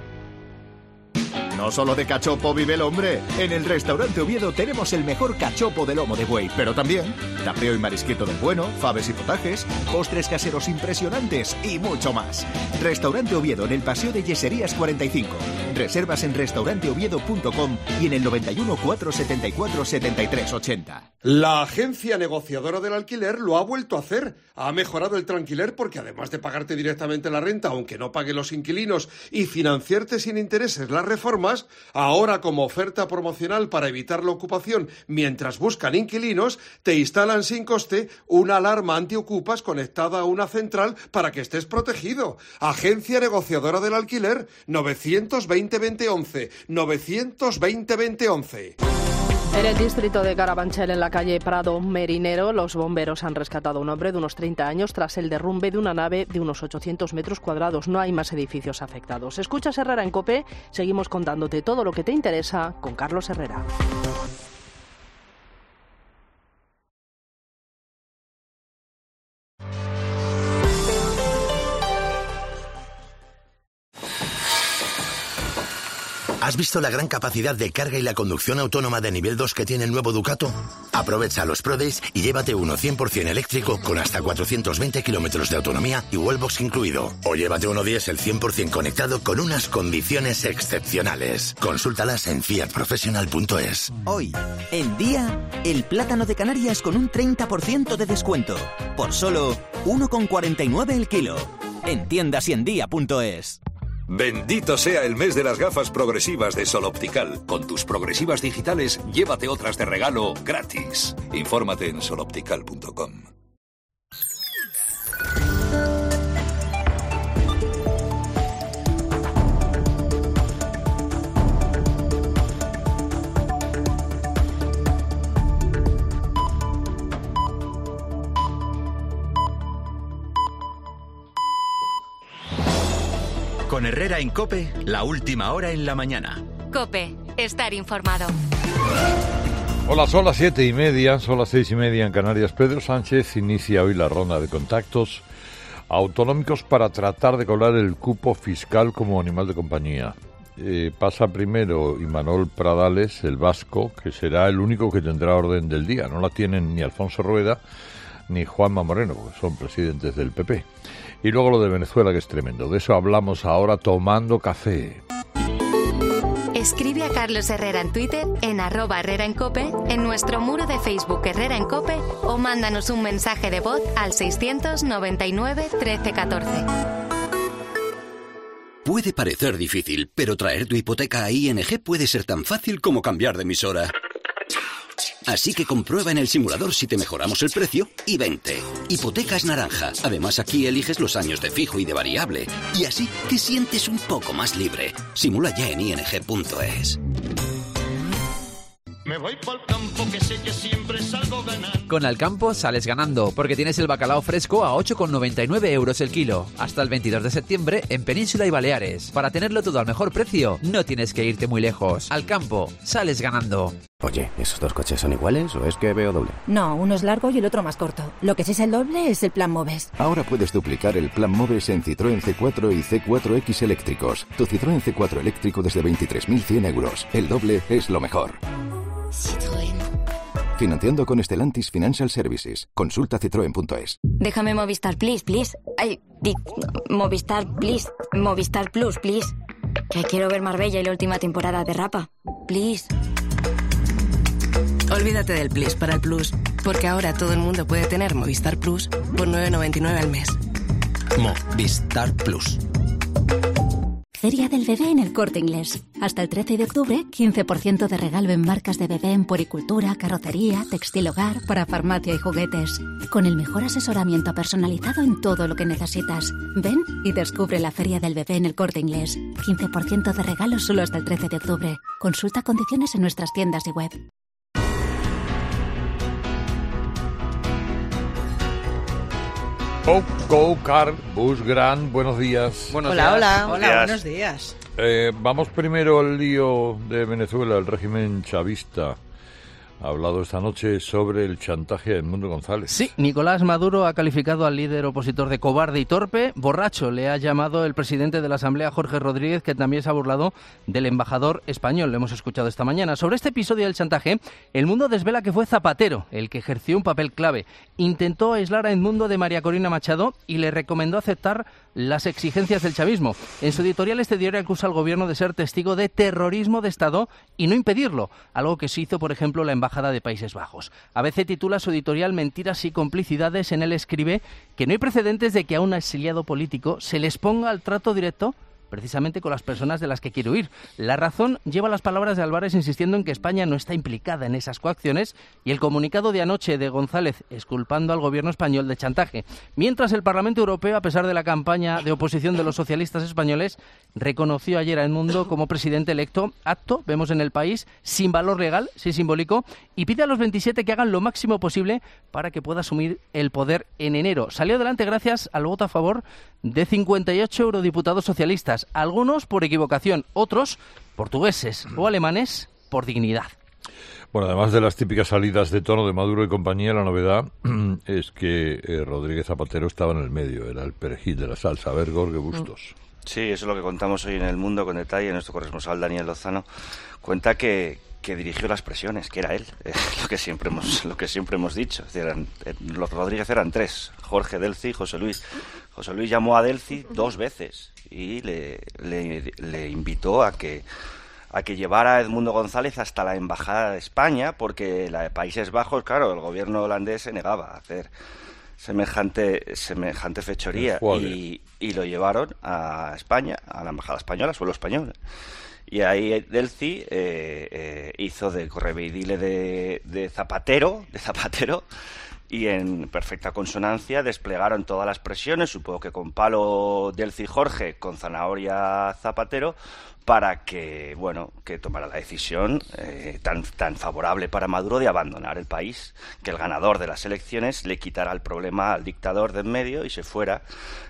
No solo de cachopo vive el hombre. En el Restaurante Oviedo tenemos el mejor cachopo de lomo de buey, pero también tapeo y marisquito del bueno, faves y potajes, postres caseros impresionantes y mucho más. Restaurante Oviedo en el Paseo de Yeserías cuarenta y cinco. Reservas en restaurante oviedo punto com y en el noventa y uno, cuatrocientos setenta y cuatro, setenta y tres ochenta. La agencia negociadora del alquiler lo ha vuelto a hacer. Ha mejorado el tranquiler porque además de pagarte directamente la renta, aunque no paguen los inquilinos, y financiarte sin intereses las reformas, ahora como oferta promocional para evitar la ocupación mientras buscan inquilinos, te instalan sin coste una alarma antiocupas conectada a una central para que estés protegido. Agencia negociadora del alquiler, novecientos veinte, veinte once, novecientos veinte, veinte once. En el distrito de Carabanchel, en la calle Prado Merinero, los bomberos han rescatado a un hombre de unos treinta años tras el derrumbe de una nave de unos ochocientos metros cuadrados. No hay más edificios afectados. Escuchas Herrera en COPE. Seguimos contándote todo lo que te interesa con Carlos Herrera. ¿Has visto la gran capacidad de carga y la conducción autónoma de nivel dos que tiene el nuevo Ducato? Aprovecha los Pro Days y llévate uno cien por ciento eléctrico con hasta cuatrocientos veinte kilómetros de autonomía y wallbox incluido. O llévate uno diésel cien por ciento conectado con unas condiciones excepcionales. Consúltalas en fiat professional punto es. Hoy, en Día, el plátano de Canarias con un treinta por ciento de descuento. Por solo uno con cuarenta y nueve el kilo. En tiendas y en día punto es. Bendito sea el mes de las gafas progresivas de Sol Optical. Con tus progresivas digitales, llévate otras de regalo gratis. Infórmate en sol optical punto com. Con Herrera en COPE, la última hora en la mañana. COPE, estar informado. Hola, son las siete y media, son las seis y media en Canarias. Pedro Sánchez inicia hoy la ronda de contactos autonómicos para tratar de colar el cupo fiscal como animal de compañía. Eh, pasa primero Imanol Pradales, el vasco, que será el único que tendrá orden del día. No la tienen ni Alfonso Rueda ni Juanma Moreno, porque son presidentes del P P. Y luego lo de Venezuela, que es tremendo. De eso hablamos ahora tomando café. Escribe a Carlos Herrera en Twitter, en arroba Herrera en Cope, en nuestro muro de Facebook Herrera en Cope, o mándanos un mensaje de voz al seiscientos noventa y nueve trece catorce. Puede parecer difícil, pero traer tu hipoteca a I N G puede ser tan fácil como cambiar de emisora. Así que comprueba en el simulador si te mejoramos el precio y vente. Hipotecas Naranja. Además, aquí eliges los años de fijo y de variable. Y así te sientes un poco más libre. Simula ya en i n g punto es. Me voy pa'l campo que sé que siempre salgo ganando. Con Alcampo sales ganando, porque tienes el bacalao fresco a ocho con noventa y nueve euros el kilo. Hasta el veintidós de septiembre en Península y Baleares. Para tenerlo todo al mejor precio, no tienes que irte muy lejos. Alcampo, sales ganando. Oye, ¿esos dos coches son iguales o es que veo doble? No, uno es largo y el otro más corto. Lo que sí es el doble es el Plan Moves. Ahora puedes duplicar el Plan Moves en Citroën C cuatro y C cuatro X eléctricos. Tu Citroën C cuatro eléctrico desde veintitrés mil cien euros. El doble es lo mejor. Citroën. Financiando con Stellantis Financial Services. Consulta citroen punto es. Déjame Movistar, please, please. Ay, di, Movistar, please. Movistar Plus, please. Que quiero ver Marbella y la última temporada de Rapa. Please. Olvídate del Plus para el Plus, porque ahora todo el mundo puede tener Movistar Plus por nueve noventa y nueve al mes. Movistar Plus. Feria del Bebé en El Corte Inglés. Hasta el trece de octubre, quince por ciento de regalo en marcas de bebé en puericultura, carrocería, textil hogar, para farmacia y juguetes. Con el mejor asesoramiento personalizado en todo lo que necesitas. Ven y descubre la Feria del Bebé en El Corte Inglés. quince por ciento de regalo solo hasta el trece de octubre. Consulta condiciones en nuestras tiendas y web. Go, go, car, bus, gran, buenos días. Buenos hola, días. hola, hola, días. buenos días. Eh, vamos primero al lío de Venezuela, el régimen chavista. Ha hablado esta noche sobre el chantaje a Edmundo González. Sí, Nicolás Maduro ha calificado al líder opositor de cobarde y torpe. Borracho le ha llamado el presidente de la Asamblea, Jorge Rodríguez, que también se ha burlado del embajador español. Lo hemos escuchado esta mañana. Sobre este episodio del chantaje, El Mundo desvela que fue Zapatero el que ejerció un papel clave. Intentó aislar a Edmundo de María Corina Machado y le recomendó aceptar las exigencias del chavismo. En su editorial, este diario acusa al gobierno de ser testigo de terrorismo de Estado y no impedirlo, algo que se hizo, por ejemplo, la Embajada de Países Bajos. A B C titula su editorial Mentiras y complicidades. En él escribe que no hay precedentes de que a un exiliado político se les ponga al trato directo precisamente con las personas de las que quiere huir. La Razón lleva las palabras de Álvarez insistiendo en que España no está implicada en esas coacciones y el comunicado de anoche de González exculpando al gobierno español de chantaje. Mientras el Parlamento Europeo, a pesar de la campaña de oposición de los socialistas españoles, reconoció ayer a Edmundo como presidente electo, acto, vemos en El País, sin valor legal, sí simbólico, y pide a los veintisiete que hagan lo máximo posible para que pueda asumir el poder en enero. Salió adelante gracias al voto a favor de cincuenta y ocho eurodiputados socialistas, algunos por equivocación, otros portugueses o alemanes por dignidad. Bueno, además de las típicas salidas de tono de Maduro y compañía, la novedad es que eh, Rodríguez Zapatero estaba en el medio, era el perejil de la salsa. A ver, Jorge Bustos. Sí, eso es lo que contamos hoy en El Mundo con detalle. Nuestro corresponsal Daniel Lozano cuenta que, que dirigió las presiones, que era él, eh, lo que siempre hemos lo que siempre hemos dicho. Es decir, eran, eh, los Rodríguez eran tres, Jorge, Delcy y José Luis. José Luis llamó a Delcy dos veces y le, le, le invitó a que a que llevara a Edmundo González hasta la embajada de España, porque la de Países Bajos, claro, el gobierno holandés se negaba a hacer semejante semejante fechoría y, y lo llevaron a España, a la embajada española, suelo español. Y ahí Delcy eh, eh, hizo de correveidile de, de Zapatero, de Zapatero, y en perfecta consonancia desplegaron todas las presiones, supongo que con palo Delcy Jorge, con zanahoria Zapatero, para que, bueno, que tomara la decisión eh, tan, tan favorable para Maduro de abandonar el país, que el ganador de las elecciones le quitara el problema al dictador de en medio y se fuera,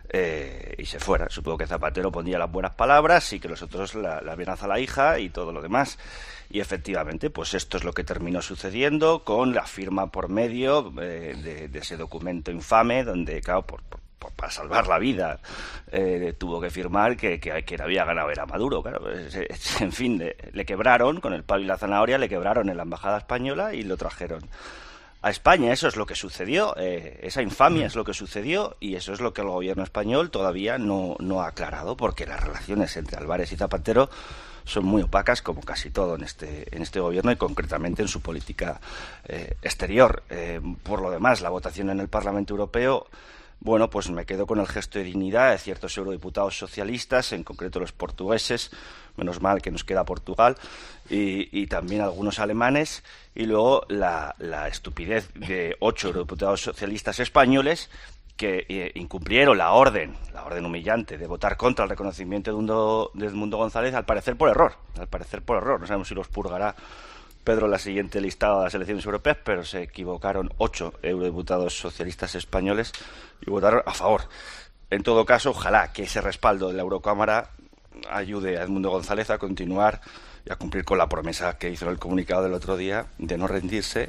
eh, y se fuera. Supongo que Zapatero pondría las buenas palabras y que los otros la, la vieran a la hija y todo lo demás. Y efectivamente, pues esto es lo que terminó sucediendo con la firma por medio eh, de, de ese documento infame donde, claro, por, por para salvar la vida eh, tuvo que firmar que, que, que había ganado era Maduro, claro. En fin, le, le quebraron con el palo y la zanahoria, le quebraron en la embajada española y lo trajeron a España. Eso es lo que sucedió, eh, esa infamia es lo que sucedió y eso es lo que el gobierno español todavía no, no ha aclarado, porque las relaciones entre Álvarez y Zapatero son muy opacas, como casi todo en este en este gobierno y concretamente en su política eh, exterior. Eh, por lo demás, la votación en el Parlamento Europeo, bueno, pues me quedo con el gesto de dignidad de ciertos eurodiputados socialistas, en concreto los portugueses, menos mal que nos queda Portugal, y, y también algunos alemanes, y luego la, la estupidez de ocho eurodiputados socialistas españoles que eh, incumplieron la orden, la orden humillante de votar contra el reconocimiento de Edmundo, de Edmundo González, al parecer por error, al parecer por error, no sabemos si los purgará Pedro la siguiente listada de las elecciones europeas, pero se equivocaron ocho eurodiputados socialistas españoles y votaron a favor. En todo caso, ojalá que ese respaldo de la Eurocámara ayude a Edmundo González a continuar y a cumplir con la promesa que hizo en el comunicado del otro día de no rendirse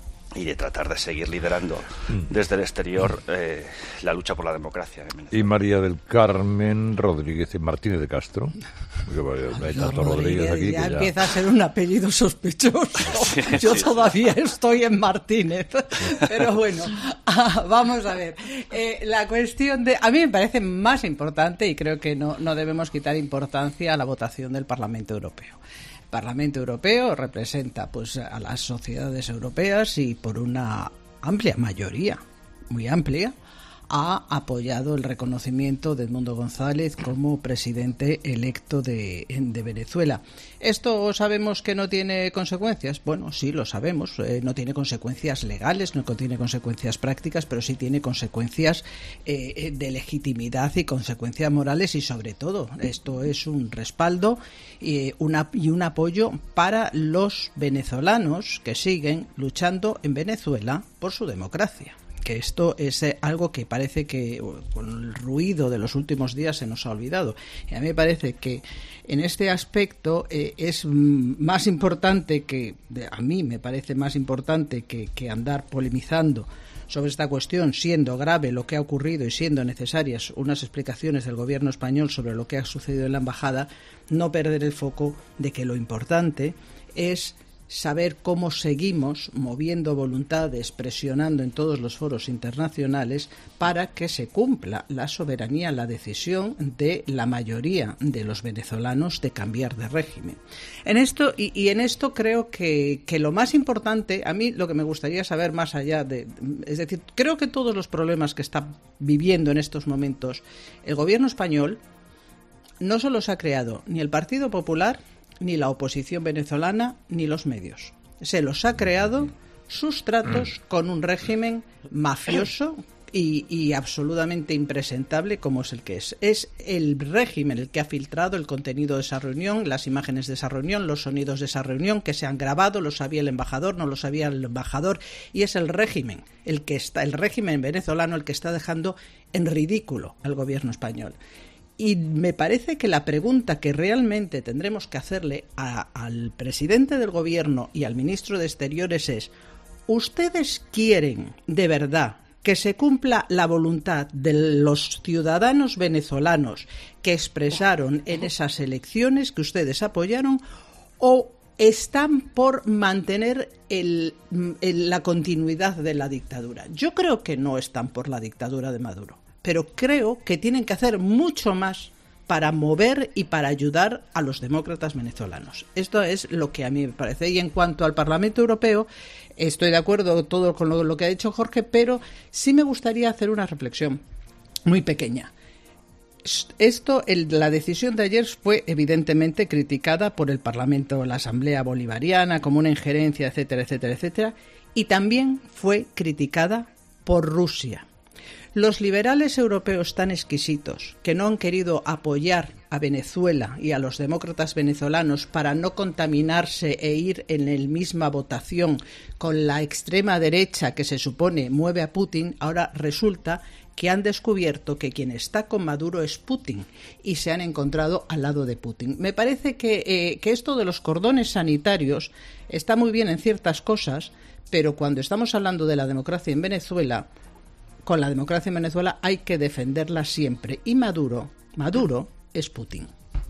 y de tratar de seguir liderando desde el exterior eh, la lucha por la democracia en Venezuela. Y María del Carmen Rodríguez y Martínez de Castro. Hay tantos Rodríguez aquí ya que ya empieza a ser un apellido sospechoso. Sí, Yo sí, todavía sí. estoy en Martínez. Pero bueno, ah, vamos a ver. Eh, la cuestión de... A mí me parece más importante, y creo que no, no debemos quitar importancia a la votación del Parlamento Europeo. El Parlamento Europeo representa pues a las sociedades europeas y por una amplia mayoría, muy amplia, ha apoyado el reconocimiento de Edmundo González como presidente electo de, de Venezuela. ¿Esto sabemos que no tiene consecuencias? Bueno, sí, lo sabemos. Eh, no tiene consecuencias legales, no tiene consecuencias prácticas, pero sí tiene consecuencias eh, de legitimidad y consecuencias morales y, sobre todo, esto es un respaldo eh, una, y un apoyo para los venezolanos que siguen luchando en Venezuela por su democracia. Que esto es eh, algo que parece que con el ruido de los últimos días se nos ha olvidado. Y a mí me parece que en este aspecto eh, es más importante que, a mí me parece más importante que, que andar polemizando sobre esta cuestión, siendo grave lo que ha ocurrido y siendo necesarias unas explicaciones del gobierno español sobre lo que ha sucedido en la embajada, no perder el foco de que lo importante es saber cómo seguimos moviendo voluntades, presionando en todos los foros internacionales para que se cumpla la soberanía, la decisión de la mayoría de los venezolanos de cambiar de régimen. En esto y, y en esto creo que, que lo más importante, a mí lo que me gustaría saber más allá de, es decir, creo que todos los problemas que está viviendo en estos momentos el gobierno español no solo se ha creado ni el Partido Popular, ni la oposición venezolana, ni los medios. Se los ha creado sus tratos con un régimen mafioso y, y absolutamente impresentable como es el que es. Es el régimen el que ha filtrado el contenido de esa reunión, las imágenes de esa reunión, los sonidos de esa reunión que se han grabado, lo sabía el embajador, no lo sabía el embajador, y es el régimen, el que está, el régimen venezolano el que está dejando en ridículo al gobierno español. Y me parece que la pregunta que realmente tendremos que hacerle a, al presidente del gobierno y al ministro de Exteriores es: ¿ustedes quieren de verdad que se cumpla la voluntad de los ciudadanos venezolanos que expresaron en esas elecciones que ustedes apoyaron, o están por mantener el, el, la continuidad de la dictadura. Yo creo que no están por la dictadura de Maduro, pero creo que tienen que hacer mucho más para mover y para ayudar a los demócratas venezolanos. Esto es lo que a mí me parece. Y en cuanto al Parlamento Europeo, estoy de acuerdo todo con lo, lo que ha dicho Jorge, pero sí me gustaría hacer una reflexión muy pequeña. Esto, el, la decisión de ayer fue evidentemente criticada por el Parlamento, la Asamblea Bolivariana, como una injerencia, etcétera, etcétera, etcétera, y también fue criticada por Rusia. Los liberales europeos tan exquisitos que no han querido apoyar a Venezuela y a los demócratas venezolanos para no contaminarse e ir en la misma votación con la extrema derecha que se supone mueve a Putin, ahora resulta que han descubierto que quien está con Maduro es Putin y se han encontrado al lado de Putin. Me parece que, eh, que esto de los cordones sanitarios está muy bien en ciertas cosas, pero cuando estamos hablando de la democracia en Venezuela, con la democracia en Venezuela hay que defenderla siempre. Y Maduro, Maduro es Putin.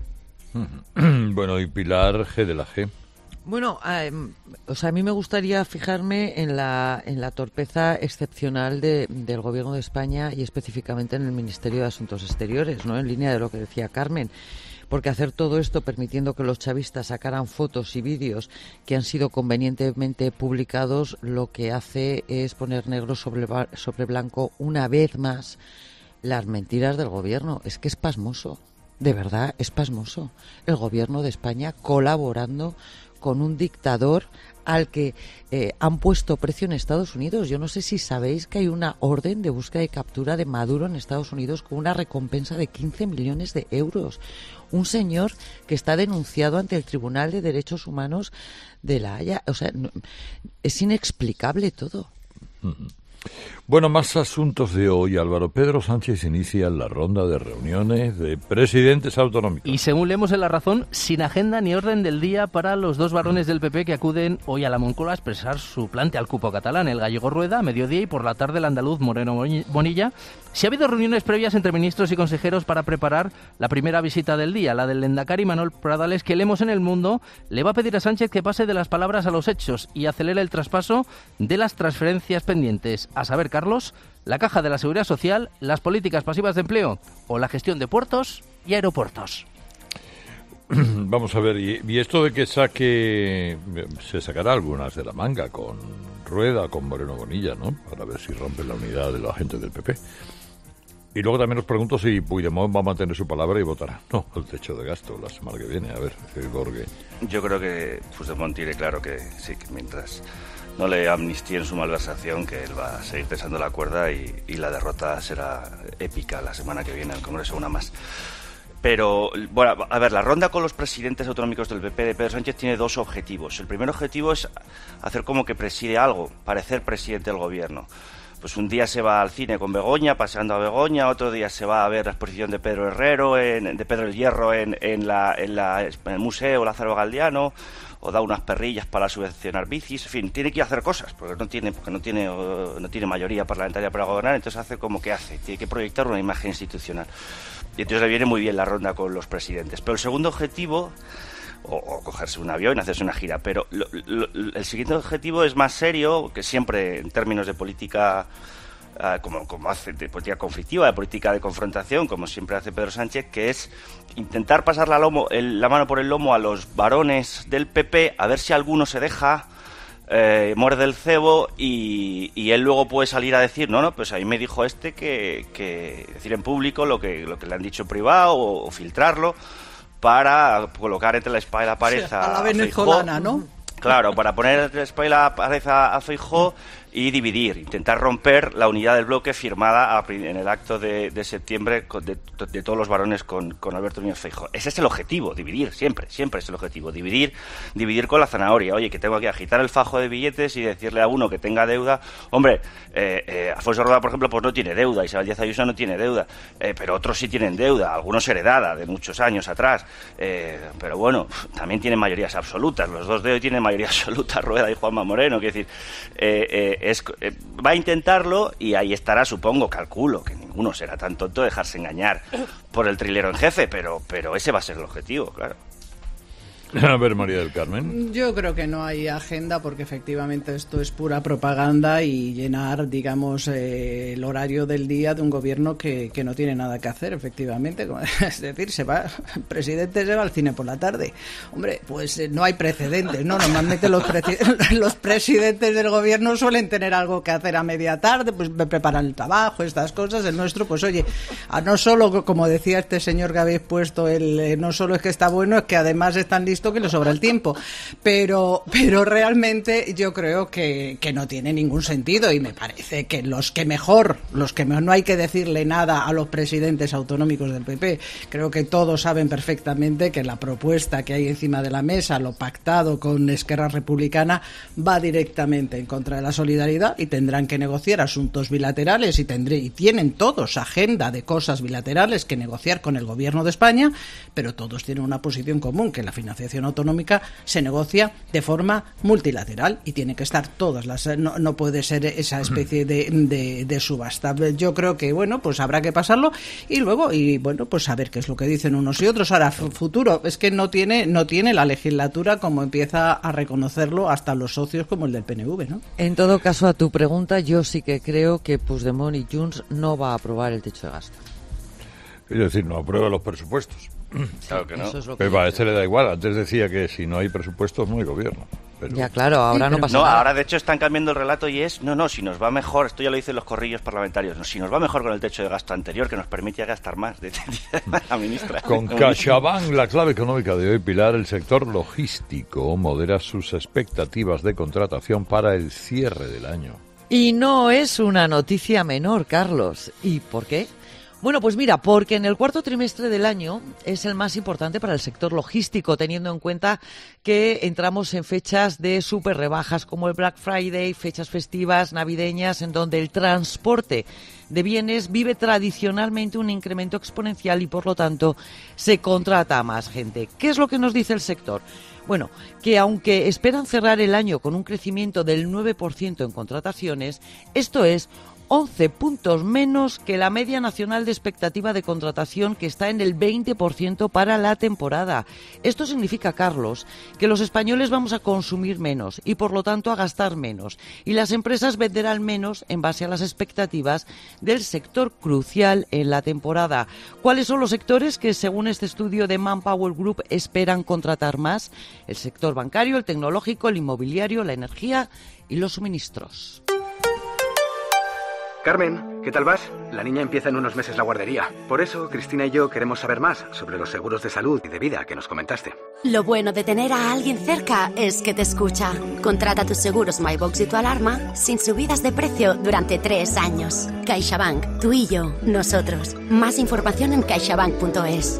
Bueno, y Pilar G de la G. Bueno, eh, o sea, a mí me gustaría fijarme en la en la torpeza excepcional de, del Gobierno de España y específicamente en el Ministerio de Asuntos Exteriores, ¿no? En línea de lo que decía Carmen. Porque hacer todo esto permitiendo que los chavistas sacaran fotos y vídeos que han sido convenientemente publicados, lo que hace es poner negro sobre, sobre blanco una vez más las mentiras del gobierno. Es que es pasmoso, de verdad, es pasmoso. El gobierno de España colaborando con un dictador al que eh, han puesto precio en Estados Unidos. Yo no sé si sabéis que hay una orden de búsqueda y captura de Maduro en Estados Unidos con una recompensa de quince millones de euros. Un señor que está denunciado ante el Tribunal de Derechos Humanos de La Haya. O sea, no, es inexplicable todo. Bueno, más asuntos de hoy. Álvaro Pedro Sánchez inicia la ronda de reuniones de presidentes autonómicos. Y según leemos en La Razón, sin agenda ni orden del día para los dos varones del P P que acuden hoy a la Moncloa a expresar su plante al cupo catalán. El gallego Rueda a mediodía y por la tarde el andaluz Moreno Bonilla. Si ha habido reuniones previas entre ministros y consejeros para preparar la primera visita del día, la del Lehendakari Manuel Pradales, que leemos en El Mundo, le va a pedir a Sánchez que pase de las palabras a los hechos y acelere el traspaso de las transferencias pendientes. A saber, Carlos, la caja de la Seguridad Social, las políticas pasivas de empleo o la gestión de puertos y aeropuertos. Vamos a ver, y, y esto de que saque, se sacará algunas de la manga con Rueda, con Moreno Bonilla, ¿no? Para ver si rompe la unidad de la gente del P P. Y luego también os pregunto si Puigdemont va a mantener su palabra y votará no al techo de gasto la semana que viene. A ver, Borge. Yo creo que Puigdemont tiene claro que sí, que mientras no le amnistíen su malversación, que él va a seguir pesando la cuerda y, y la derrota será épica la semana que viene en el Congreso, una más. Pero, bueno, a ver, la ronda con los presidentes autonómicos del P P de Pedro Sánchez tiene dos objetivos. El primer objetivo es hacer como que preside algo, parecer presidente del gobierno. Pues un día se va al cine con Begoña, paseando a Begoña, otro día se va a ver la exposición de Pedro Herrero, en, de Pedro el Hierro en, en, la, en, la, en el Museo Lázaro Galdiano, o da unas perrillas para subvencionar bicis, en fin, tiene que ir a hacer cosas, porque no tiene, porque no tiene, no tiene mayoría parlamentaria para gobernar, entonces hace como que hace, tiene que proyectar una imagen institucional. Y entonces le viene muy bien la ronda con los presidentes. Pero el segundo objetivo, o, o cogerse un avión y hacerse una gira, pero lo, lo, el siguiente objetivo es más serio, que siempre en términos de política, uh, como, como hace, de política conflictiva, de política de confrontación, como siempre hace Pedro Sánchez, que es intentar pasar la, lomo, el, la mano por el lomo a los varones del P P, a ver si alguno se deja, eh, muerde el cebo y, y él luego puede salir a decir, no, no, pues a mí me dijo este que, que decir en público lo que, lo que le han dicho en privado o, o filtrarlo, para colocar entre la espada y la pared a, a la venezolana, ¿no? Claro, para poner entre la espada y la pared a, a Feijóo y dividir, intentar romper la unidad del bloque firmada a, en el acto de, de septiembre con, de, de todos los varones con, con Alberto Núñez Feijóo. Ese es el objetivo, dividir, siempre, siempre es el objetivo, dividir, dividir con la zanahoria. Oye, que tengo que agitar el fajo de billetes y decirle a uno que tenga deuda, hombre, eh, eh, Alfonso Rueda, por ejemplo, pues no tiene deuda, Isabel Díaz Ayuso no tiene deuda, eh, pero otros sí tienen deuda, algunos heredada de muchos años atrás, eh, pero bueno, también tienen mayorías absolutas, los dos de hoy tienen mayoría absoluta, Rueda y Juanma Moreno, quiero decir, eh, eh, es, eh, va a intentarlo y ahí estará, supongo, calculo, que ninguno será tan tonto de dejarse engañar por el trilero en jefe, pero, pero ese va a ser el objetivo, claro. A ver, María del Carmen. Yo creo que no hay agenda porque efectivamente esto es pura propaganda y llenar, digamos, eh, el horario del día de un gobierno que, que no tiene nada que hacer, efectivamente. Es decir, se va, el presidente se va al cine por la tarde. Hombre, pues eh, no hay precedentes, ¿no? Normalmente los, presi- los presidentes del gobierno suelen tener algo que hacer a media tarde, pues preparan el trabajo, estas cosas. El nuestro, pues oye, a no solo, como decía este señor que habéis puesto, el eh, no solo es que está bueno, es que además están listos que le sobra el tiempo, pero pero realmente yo creo que, que no tiene ningún sentido y me parece que los que mejor, los que mejor, no hay que decirle nada a los presidentes autonómicos del P P, creo que todos saben perfectamente que la propuesta que hay encima de la mesa, lo pactado con Esquerra Republicana, va directamente en contra de la solidaridad y tendrán que negociar asuntos bilaterales y, tendré, y tienen todos agenda de cosas bilaterales que negociar con el gobierno de España, pero todos tienen una posición común, que la financiación autonómica se negocia de forma multilateral y tiene que estar todas las, no, no puede ser esa especie de, de, de subasta. Yo creo que bueno, pues habrá que pasarlo y luego y bueno, pues a ver qué es lo que dicen unos y otros. Ahora, futuro, es que no tiene no tiene la legislatura como empieza a reconocerlo hasta los socios como el del P N V, ¿no? En todo caso, a tu pregunta, yo sí que creo que Puigdemont y Junts no va a aprobar el techo de gasto. Es decir, no aprueba los presupuestos. Claro que no. Eso es lo que Pero a este le da igual. Antes decía que si no hay presupuestos no hay gobierno. Pero... Ya, claro, ahora no pasa no, nada. ahora de hecho están cambiando el relato y es, no, no, si nos va mejor, esto ya lo dicen los corrillos parlamentarios, no, si nos va mejor con el techo de gasto anterior que nos permite gastar más, dice la ministra. Con CaixaBank, la clave económica de hoy, Pilar, el sector logístico modera sus expectativas de contratación para el cierre del año. Y no es una noticia menor, Carlos. ¿Y por qué? Bueno, pues mira, porque en el cuarto trimestre del año es el más importante para el sector logístico, teniendo en cuenta que entramos en fechas de súper rebajas como el Black Friday, fechas festivas, navideñas, en donde el transporte de bienes vive tradicionalmente un incremento exponencial y, por lo tanto, se contrata a más gente. ¿Qué es lo que nos dice el sector? Bueno, que aunque esperan cerrar el año con un crecimiento del nueve por ciento en contrataciones, esto es once puntos menos que la media nacional de expectativa de contratación, que está en el veinte por ciento para la temporada. Esto significa, Carlos, que los españoles vamos a consumir menos y, por lo tanto, a gastar menos. Y las empresas venderán menos en base a las expectativas del sector crucial en la temporada. ¿Cuáles son los sectores que, según este estudio de Manpower Group, esperan contratar más? El sector bancario, el tecnológico, el inmobiliario, la energía y los suministros. Carmen, ¿qué tal vas? La niña empieza en unos meses la guardería. Por eso, Cristina y yo queremos saber más sobre los seguros de salud y de vida que nos comentaste. Lo bueno de tener a alguien cerca es que te escucha. Contrata tus seguros MyBox y tu alarma sin subidas de precio durante tres años. CaixaBank, tú y yo, nosotros. Más información en caixabank punto es.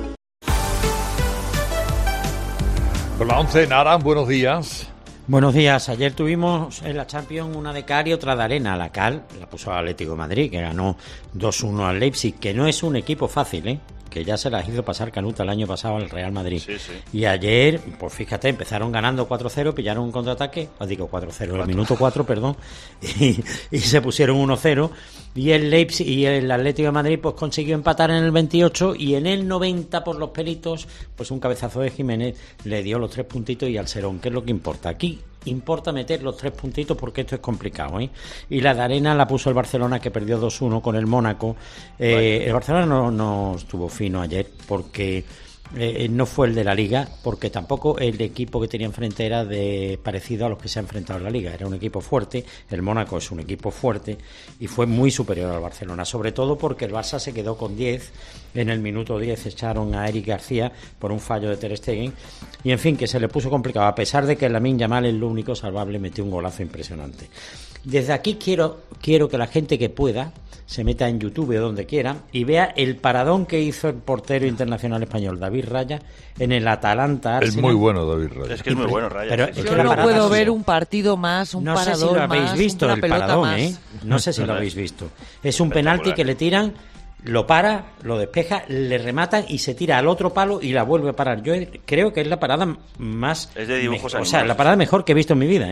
Con la once, Naran, buenos días. Buenos días. Ayer tuvimos en la Champions una de cal y otra de arena. La cal la puso al Atlético de Madrid, que ganó dos uno al Leipzig, que no es un equipo fácil, ¿eh? Que ya se las hizo pasar canuta el año pasado al Real Madrid. Sí, sí. Y ayer, pues fíjate, empezaron ganando cuatro cero, pillaron un contraataque, os digo cuatro cero, el minuto cuatro, perdón, y, y se pusieron uno cero. Y el Leipzig y el Atlético de Madrid pues consiguió empatar en el veintiocho y en el noventa por los pelitos, pues un cabezazo de Jiménez le dio los tres puntitos y al Serón, que es lo que importa. Aquí importa meter los tres puntitos porque esto es complicado, ¿eh? Y la de arena la puso el Barcelona, que perdió dos uno con el Mónaco. Eh, el Barcelona no, no estuvo fino ayer porque eh, no fue el de la Liga, porque tampoco el equipo que tenía enfrente era de parecido a los que se ha enfrentado en la Liga. Era un equipo fuerte, el Mónaco es un equipo fuerte y fue muy superior al Barcelona, sobre todo porque el Barça se quedó con diez. En el minuto diez echaron a Eric García por un fallo de Ter Stegen y, en fin, que se le puso complicado, a pesar de que Lamine Yamal es lo único salvable, metió un golazo impresionante. Desde aquí quiero quiero que la gente que pueda se meta en YouTube o donde quiera y vea el paradón que hizo el portero internacional español David Raya en el Atalanta Arsenal. Es muy bueno David Raya. Es que es muy bueno Raya. Pero Sí, es sí. que Yo la no parada puedo sí. ver un partido más, un no parador sé si lo habéis más, visto, una el pelota paradón, más. ¿eh? No sé si lo habéis visto. Es un penalti que le tiran, lo para, lo despeja, le rematan y se tira al otro palo y la vuelve a parar. Yo creo que es la parada más... Es de dibujos me- O animados. sea, la parada mejor que he visto en mi vida, ¿eh?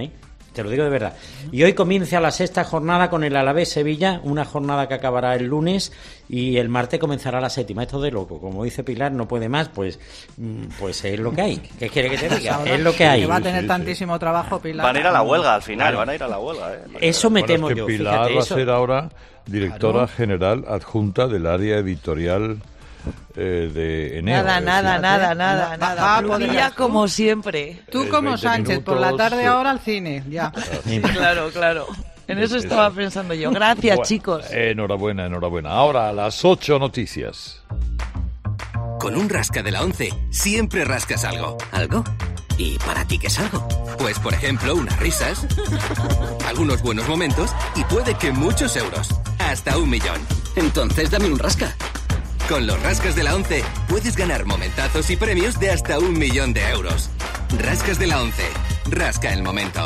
te lo digo de verdad. Y hoy comienza la sexta jornada con el Alavés-Sevilla, una jornada que acabará el lunes y el martes comenzará la séptima. Esto de loco, como dice Pilar, no puede más, pues pues es lo que hay. ¿Qué quiere que te diga? Es lo que hay. Que va a tener tantísimo trabajo, Pilar. Van a ir a la huelga al final, van a ir a la huelga. ¿eh? Eso me bueno, temo es que yo. Pilar fíjate, va eso. a ser ahora directora Claro. general adjunta del área editorial eh, de Eneo. Nada, es nada, decir, nada, nada, Va- nada. va a Plumilla poder- como siempre. Tú Eh, como veinte Sánchez, por la minutos, tarde eh. ahora al cine, ya. Sí, claro, claro. En eso estaba pensando yo. Gracias, Bueno, chicos. Enhorabuena, enhorabuena. Ahora, a las ocho noticias. Con un rasca de la once, siempre rascas algo. ¿Algo? ¿Y para ti qué es algo? Pues, por ejemplo, unas risas, algunos buenos momentos y puede que muchos euros. Hasta un millón. Entonces dame un rasca. Con los rascas de la once, puedes ganar momentazos y premios de hasta un millón de euros. Rascas de la once. Rasca el momento.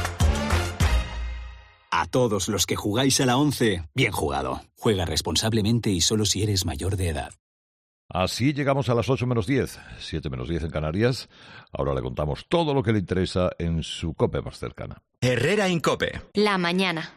A todos los que jugáis a la once, bien jugado. Juega responsablemente y solo si eres mayor de edad. Así llegamos a las ocho menos diez, siete menos diez en Canarias. Ahora le contamos todo lo que le interesa en su COPE más cercana. Herrera Incope. La mañana.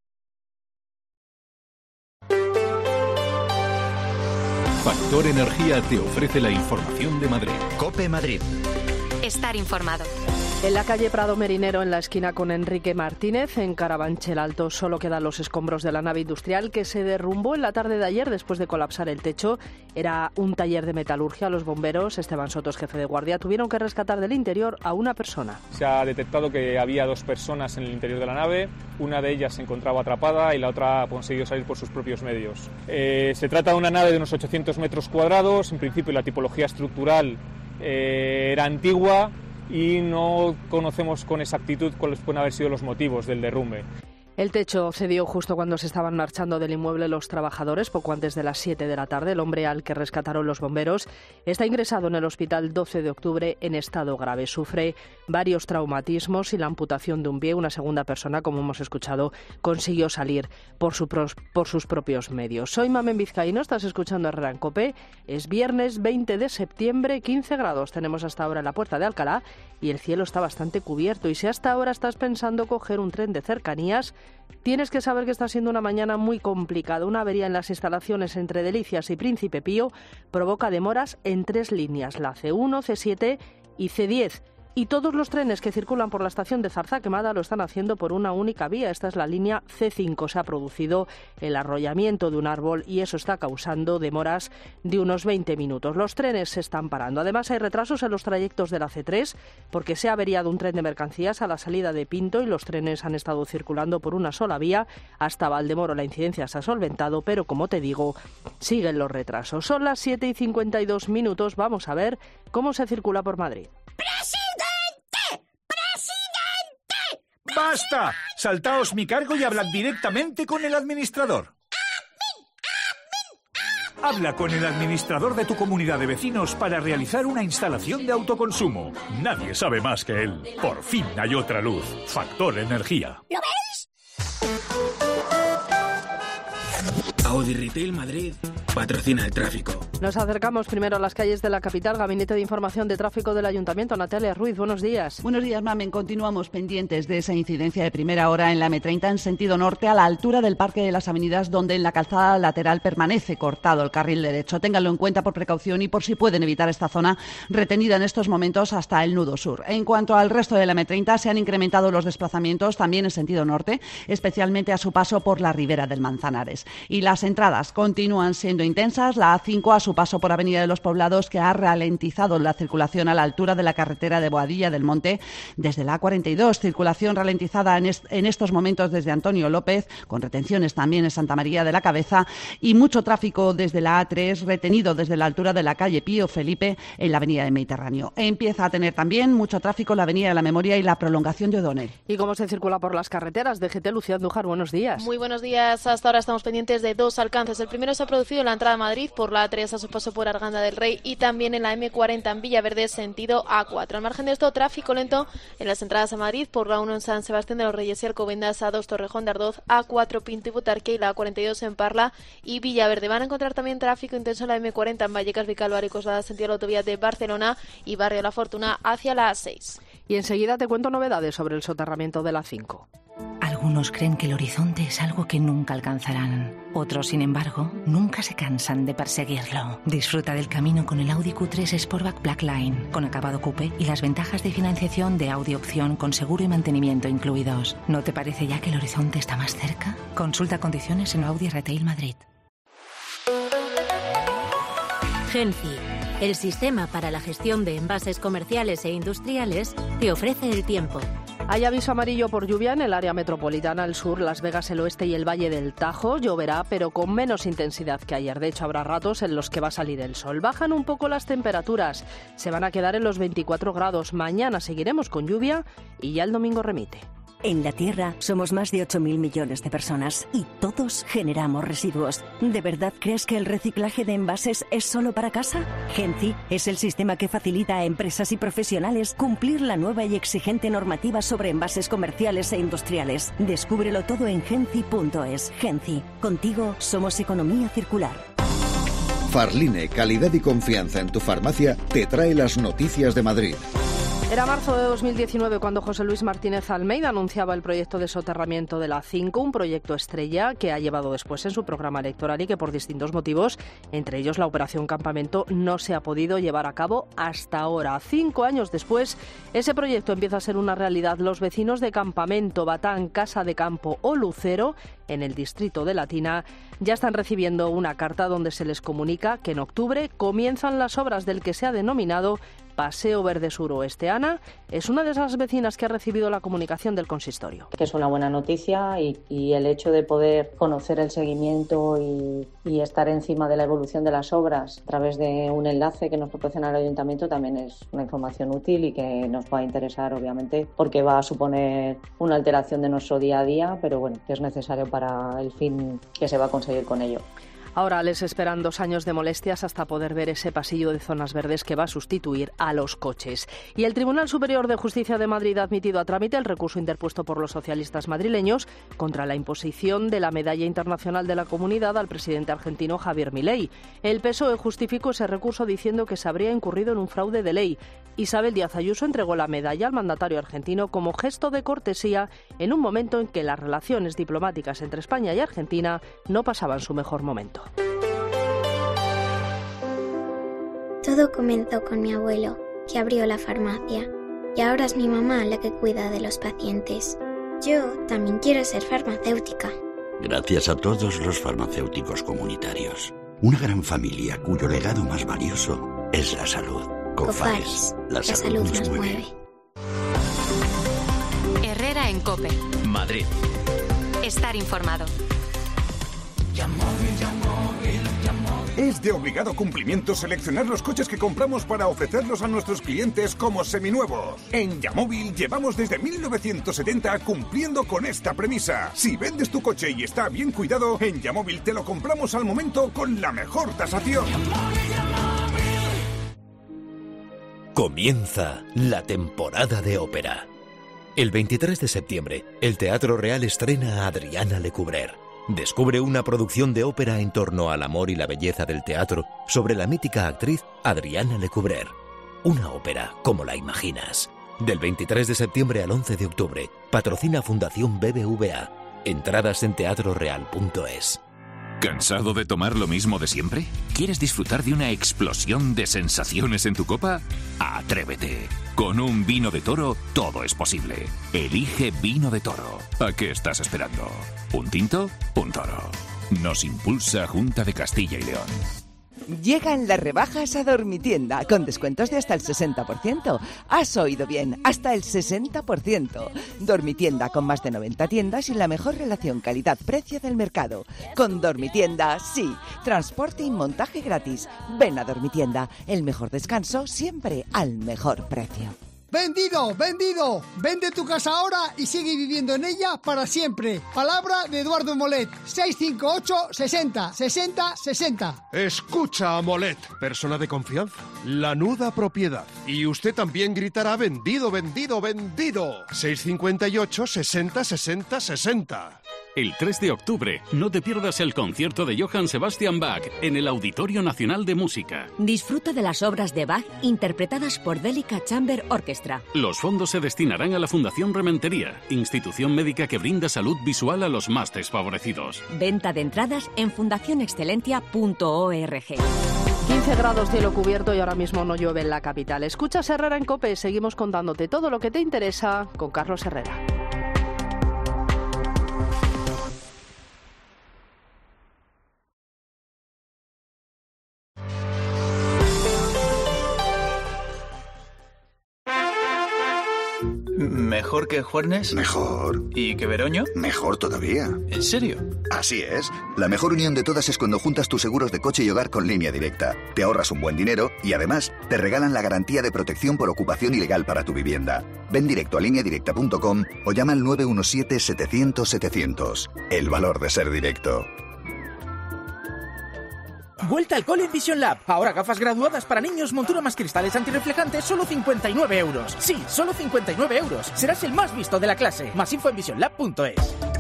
Factor Energía te ofrece la información de Madrid. COPE Madrid. Estar informado. En la calle Prado Merinero, en la esquina con Enrique Martínez, en Carabanchel Alto, solo quedan los escombros de la nave industrial que se derrumbó en la tarde de ayer después de colapsar el techo. Era un taller de metalurgia. Los bomberos, Esteban Sotos, jefe de guardia, tuvieron que rescatar del interior a una persona. Se ha detectado que había dos personas en el interior de la nave. Una de ellas se encontraba atrapada y la otra ha conseguido salir por sus propios medios. Eh, se trata de una nave de unos ochocientos metros cuadrados. En principio, la tipología estructural eh, era antigua y no conocemos con exactitud cuáles pueden haber sido los motivos del derrumbe. El techo cedió justo cuando se estaban marchando del inmueble los trabajadores, poco antes de las siete de la tarde. El hombre al que rescataron los bomberos está ingresado en el hospital doce de octubre en estado grave. Sufre varios traumatismos y la amputación de un pie. Una segunda persona, como hemos escuchado, consiguió salir por, su pros, por sus propios medios. Soy Mamen Vizcaíno, estás escuchando Herrera en COPE. Es viernes veinte de septiembre, quince grados tenemos hasta ahora en la Puerta de Alcalá y el cielo está bastante cubierto. Y si hasta ahora estás pensando coger un tren de cercanías, tienes que saber que está siendo una mañana muy complicada. Una avería en las instalaciones entre Delicias y Príncipe Pío provoca demoras en tres líneas, la ce uno, ce siete y ce diez. Y todos los trenes que circulan por la estación de Zarza-Quemada lo están haciendo por una única vía. Esta es la línea ce cinco. Se ha producido el arrollamiento de un árbol y eso está causando demoras de unos veinte minutos. Los trenes se están parando. Además, hay retrasos en los trayectos de la ce tres porque se ha averiado un tren de mercancías a la salida de Pinto y los trenes han estado circulando por una sola vía hasta Valdemoro. La incidencia se ha solventado, pero como te digo, siguen los retrasos. Son las siete y cincuenta y dos minutos. Vamos a ver cómo se circula por Madrid. ¡Basta! Saltaos mi cargo y hablad directamente con el administrador. Habla con el administrador de tu comunidad de vecinos para realizar una instalación de autoconsumo. Nadie sabe más que él. Por fin hay otra luz. Factor Energía. ¿Lo veis? Audi Retail Madrid patrocina el tráfico. Nos acercamos primero a las calles de la capital. Gabinete de Información de Tráfico del Ayuntamiento. Natalia Ruiz, buenos días. Buenos días, Mamen. Continuamos pendientes de esa incidencia de primera hora en la eme treinta en sentido norte a la altura del Parque de las Avenidas, donde en la calzada lateral permanece cortado el carril derecho. Ténganlo en cuenta por precaución y por si pueden evitar esta zona retenida en estos momentos hasta el nudo sur. En cuanto al resto de la eme treinta, se han incrementado los desplazamientos también en sentido norte, especialmente a su paso por la ribera del Manzanares. Y las entradas continúan siendo intensas. La a cinco a su paso por Avenida de los Poblados, que ha ralentizado la circulación a la altura de la carretera de Boadilla del Monte desde la a cuarenta y dos. Circulación ralentizada en, est en estos momentos desde Antonio López, con retenciones también en Santa María de la Cabeza, y mucho tráfico desde la a tres, retenido desde la altura de la calle Pío Felipe en la Avenida del Mediterráneo. Empieza a tener también mucho tráfico la Avenida de la Memoria y la prolongación de O'Donnell. ¿Y cómo se circula por las carreteras? D G T, Lucía Andújar, buenos días. Muy buenos días. Hasta ahora estamos pendientes de dos alcances. El primero se ha producido en la entrada a Madrid por la a tres a su paso por Arganda del Rey y también en la eme cuarenta en Villaverde sentido a cuatro. Al margen de esto, tráfico lento en las entradas a Madrid por la uno en San Sebastián de los Reyes y Alcobendas, a dos Torrejón de Ardoz, a cuatro Pinto y Butarque y la a cuarenta y dos en Parla y Villaverde. Van a encontrar también tráfico intenso en la eme cuarenta en Vallecas, Vicálvaro y Coslada sentido la autovía de Barcelona y Barrio La Fortuna hacia la a seis. Y enseguida te cuento novedades sobre el soterramiento de la cinco. Algunos creen que el horizonte es algo que nunca alcanzarán. Otros, sin embargo, nunca se cansan de perseguirlo. Disfruta del camino con el Audi Q tres Sportback Blackline, con acabado coupé y las ventajas de financiación de Audi Opción con seguro y mantenimiento incluidos. ¿No te parece ya que el horizonte está más cerca? Consulta condiciones en Audi Retail Madrid. Genci, el sistema para la gestión de envases comerciales e industriales, te ofrece el tiempo. Hay aviso amarillo por lluvia en el área metropolitana, el sur, Las Vegas, el oeste y el Valle del Tajo. Lloverá, pero con menos intensidad que ayer. De hecho, habrá ratos en los que va a salir el sol. Bajan un poco las temperaturas. Se van a quedar en los veinticuatro grados. Mañana seguiremos con lluvia y ya el domingo remite. En la Tierra somos más de ocho mil millones de personas y todos generamos residuos. ¿De verdad crees que el reciclaje de envases es solo para casa? Genci es el sistema que facilita a empresas y profesionales cumplir la nueva y exigente normativa sobre envases comerciales e industriales. Descúbrelo todo en genci punto es. Genci, contigo somos economía circular. Farline, calidad y confianza en tu farmacia, te trae las noticias de Madrid. Era marzo de dos mil diecinueve cuando José Luis Martínez Almeida anunciaba el proyecto de soterramiento de la cinco, un proyecto estrella que ha llevado después en su programa electoral y que por distintos motivos, entre ellos la Operación Campamento, no se ha podido llevar a cabo hasta ahora. Cinco años después, ese proyecto empieza a ser una realidad. Los vecinos de Campamento, Batán, Casa de Campo o Lucero, en el distrito de Latina, ya están recibiendo una carta donde se les comunica que en octubre comienzan las obras del que se ha denominado Paseo Verde Suroeste. Ana es una de esas vecinas que ha recibido la comunicación del consistorio. Que es una buena noticia y, y el hecho de poder conocer el seguimiento y, y estar encima de la evolución de las obras a través de un enlace que nos proporciona el ayuntamiento también es una información útil y que nos va a interesar, obviamente, porque va a suponer una alteración de nuestro día a día, pero bueno, que es necesario para el fin que se va a conseguir con ello. Ahora les esperan dos años de molestias hasta poder ver ese pasillo de zonas verdes que va a sustituir a los coches. Y el Tribunal Superior de Justicia de Madrid ha admitido a trámite el recurso interpuesto por los socialistas madrileños contra la imposición de la Medalla Internacional de la Comunidad al presidente argentino Javier Milei. El P S O E justificó ese recurso diciendo que se habría incurrido en un fraude de ley. Isabel Díaz Ayuso entregó la medalla al mandatario argentino como gesto de cortesía en un momento en que las relaciones diplomáticas entre España y Argentina no pasaban su mejor momento. Todo comenzó con mi abuelo, que abrió la farmacia, y ahora es mi mamá la que cuida de los pacientes. Yo también quiero ser farmacéutica. Gracias a todos los farmacéuticos comunitarios. Una gran familia cuyo legado más valioso es la salud. Cofares, la, la salud, salud nos, nos mueve. mueve. Herrera en COPE. Madrid. Estar informado. Es de obligado cumplimiento seleccionar los coches que compramos para ofrecerlos a nuestros clientes como seminuevos. En Yamóvil llevamos desde mil novecientos setenta cumpliendo con esta premisa. Si vendes tu coche y está bien cuidado, en Yamóvil te lo compramos al momento con la mejor tasación. Comienza la temporada de ópera. El veintitrés de septiembre, el Teatro Real estrena a Adriana Lecouvreur. Descubre una producción de ópera en torno al amor y la belleza del teatro sobre la mítica actriz Adriana Lecouvreur. Una ópera como la imaginas. Del veintitrés de septiembre al once de octubre, patrocina Fundación B B V A. Entradas en teatro real punto es. ¿Cansado de tomar lo mismo de siempre? ¿Quieres disfrutar de una explosión de sensaciones en tu copa? ¡Atrévete! Con un vino de toro, todo es posible. Elige vino de toro. ¿A qué estás esperando? ¿Un tinto? Un toro. Nos impulsa Junta de Castilla y León. Llegan las rebajas a Dormitienda, con descuentos de hasta el sesenta por ciento. Has oído bien, hasta el sesenta por ciento. Dormitienda, con más de noventa tiendas y la mejor relación calidad-precio del mercado. Con Dormitienda, sí. Transporte y montaje gratis. Ven a Dormitienda, el mejor descanso siempre al mejor precio. ¡Vendido! ¡Vendido! Vende tu casa ahora y sigue viviendo en ella para siempre. Palabra de Eduardo Molet. seis cinco ocho, sesenta, sesenta, sesenta. Escucha a Molet, persona de confianza. Lanuda propiedad. Y usted también gritará vendido, vendido, vendido. seis cinco ocho, sesenta, sesenta, sesenta. El tres de octubre, no te pierdas el concierto de Johann Sebastian Bach en el Auditorio Nacional de Música. Disfruta de las obras de Bach interpretadas por Delica Chamber Orchestra. Los fondos se destinarán a la Fundación Rementería, institución médica que brinda salud visual a los más desfavorecidos. Venta de entradas en fundación excelentia punto org. quince grados, cielo cubierto y ahora mismo no llueve en la capital. Escuchas Herrera en COPE, seguimos contándote todo lo que te interesa con Carlos Herrera. ¿Mejor que Juernes? Mejor. ¿Y que Veroño? Mejor todavía. ¿En serio? Así es. La mejor unión de todas es cuando juntas tus seguros de coche y hogar con Línea Directa. Te ahorras un buen dinero y además te regalan la garantía de protección por ocupación ilegal para tu vivienda. Ven directo a línea directa punto com o llama al nueve uno siete, setecientos, setecientos. El valor de ser directo. Vuelta al cole en Vision Lab. Ahora gafas graduadas para niños, montura más cristales antirreflejantes, solo cincuenta y nueve euros. Sí, solo cincuenta y nueve euros. Serás el más visto de la clase. Más info en vision lab punto es.